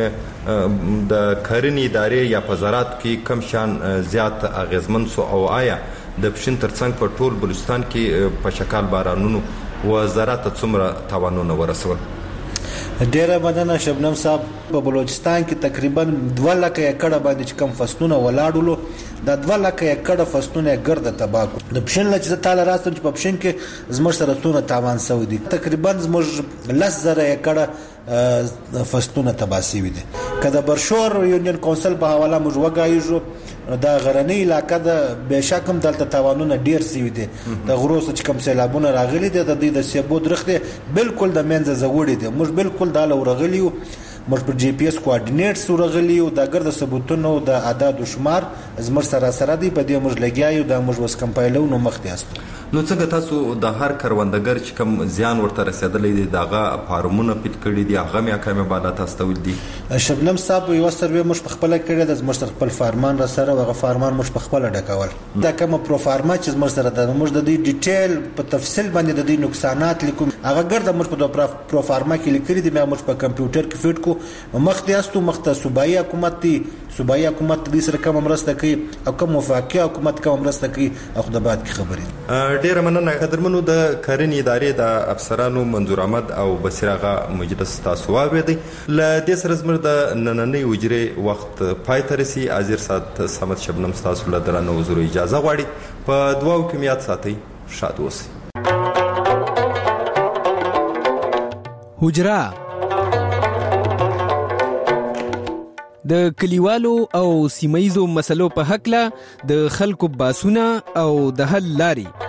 چې د کرنې ادارې یا په زراعت کې کم شان زیات اغیزمن سو او آیا د پښین ترڅنګ په ټول بلوچستان کې په شکل بارانونو و زراعت څومره تاوانونه ورسول ډیره مننه شبنم صاحب په بلوچستان کې تقریبا 2 لک ایکړه باندې چې کم فصلونه ولاړولو دا 2 لک ایکړه فصلونه ګرد تباکو د پښین لچ تعالی راستم چې په پښین کې زموږ سره څونه تاوان سوي دي تقریبا زموږ 10000 ایکړه فصلونه تباسي دي کله برشور یونین کونسل په حواله موږ وګایو دا غرنی علاقه د بهشکم دلته تاوانونه ډیر سوي دي د غروس چې کوم سیلابونه راغلي دي د دې د سیبو درخته بالکل د منځ زوړي دي موږ بالکل د لورغلیو موږ په جی پی ایس کوارډینیټس ورغلیو د ګرد ثبوتونو د اعداد او شمار زموږ سره دی په دې موږ لګیایو د موږ وس کمپایلونو مخته است نو څنګه تاسو د هر کروندګر چې کوم زیان ورته رسیدلې دي دغه فارمونه پیټ کړی دي هغه مې کمه بالا تاسو ول دي شبنم صاحب یو سروې موږ په خپل کړی د موږ خپل فارمان را سره هغه فارمان موږ په خپل ډکول دا کوم پرو فارما چې موږ سره د موږ د دې ډیټیل په تفصیل باندې د دې نقصانات لیکو هغه ګرد موږ په پرو فارما کې لیکلي دي موږ په کمپیوټر کې فیډ کو مخته استو مخته صوبایي حکومت دې سره کوم مرسته کوي او کوم وفاقي حکومت کوم مرسته کوي او د بعد کې خبرې ډیره مننه قدرمنو د کرنې ادارې د افسرانو منظور احمد او بصیر آغا مجلس تاسو واوریدئ له دې سره زموږ د نننۍ وجرې وخت پای ته رسي حاضر سات سمت شبنم تاسو له درنو حضور اجازه غواړي په دعاو کې یاد ساتئ شاد اوسئ حجره د کلیوالو او سیمایزو مسلو په حق له د خلکو باسونه او د حل لاري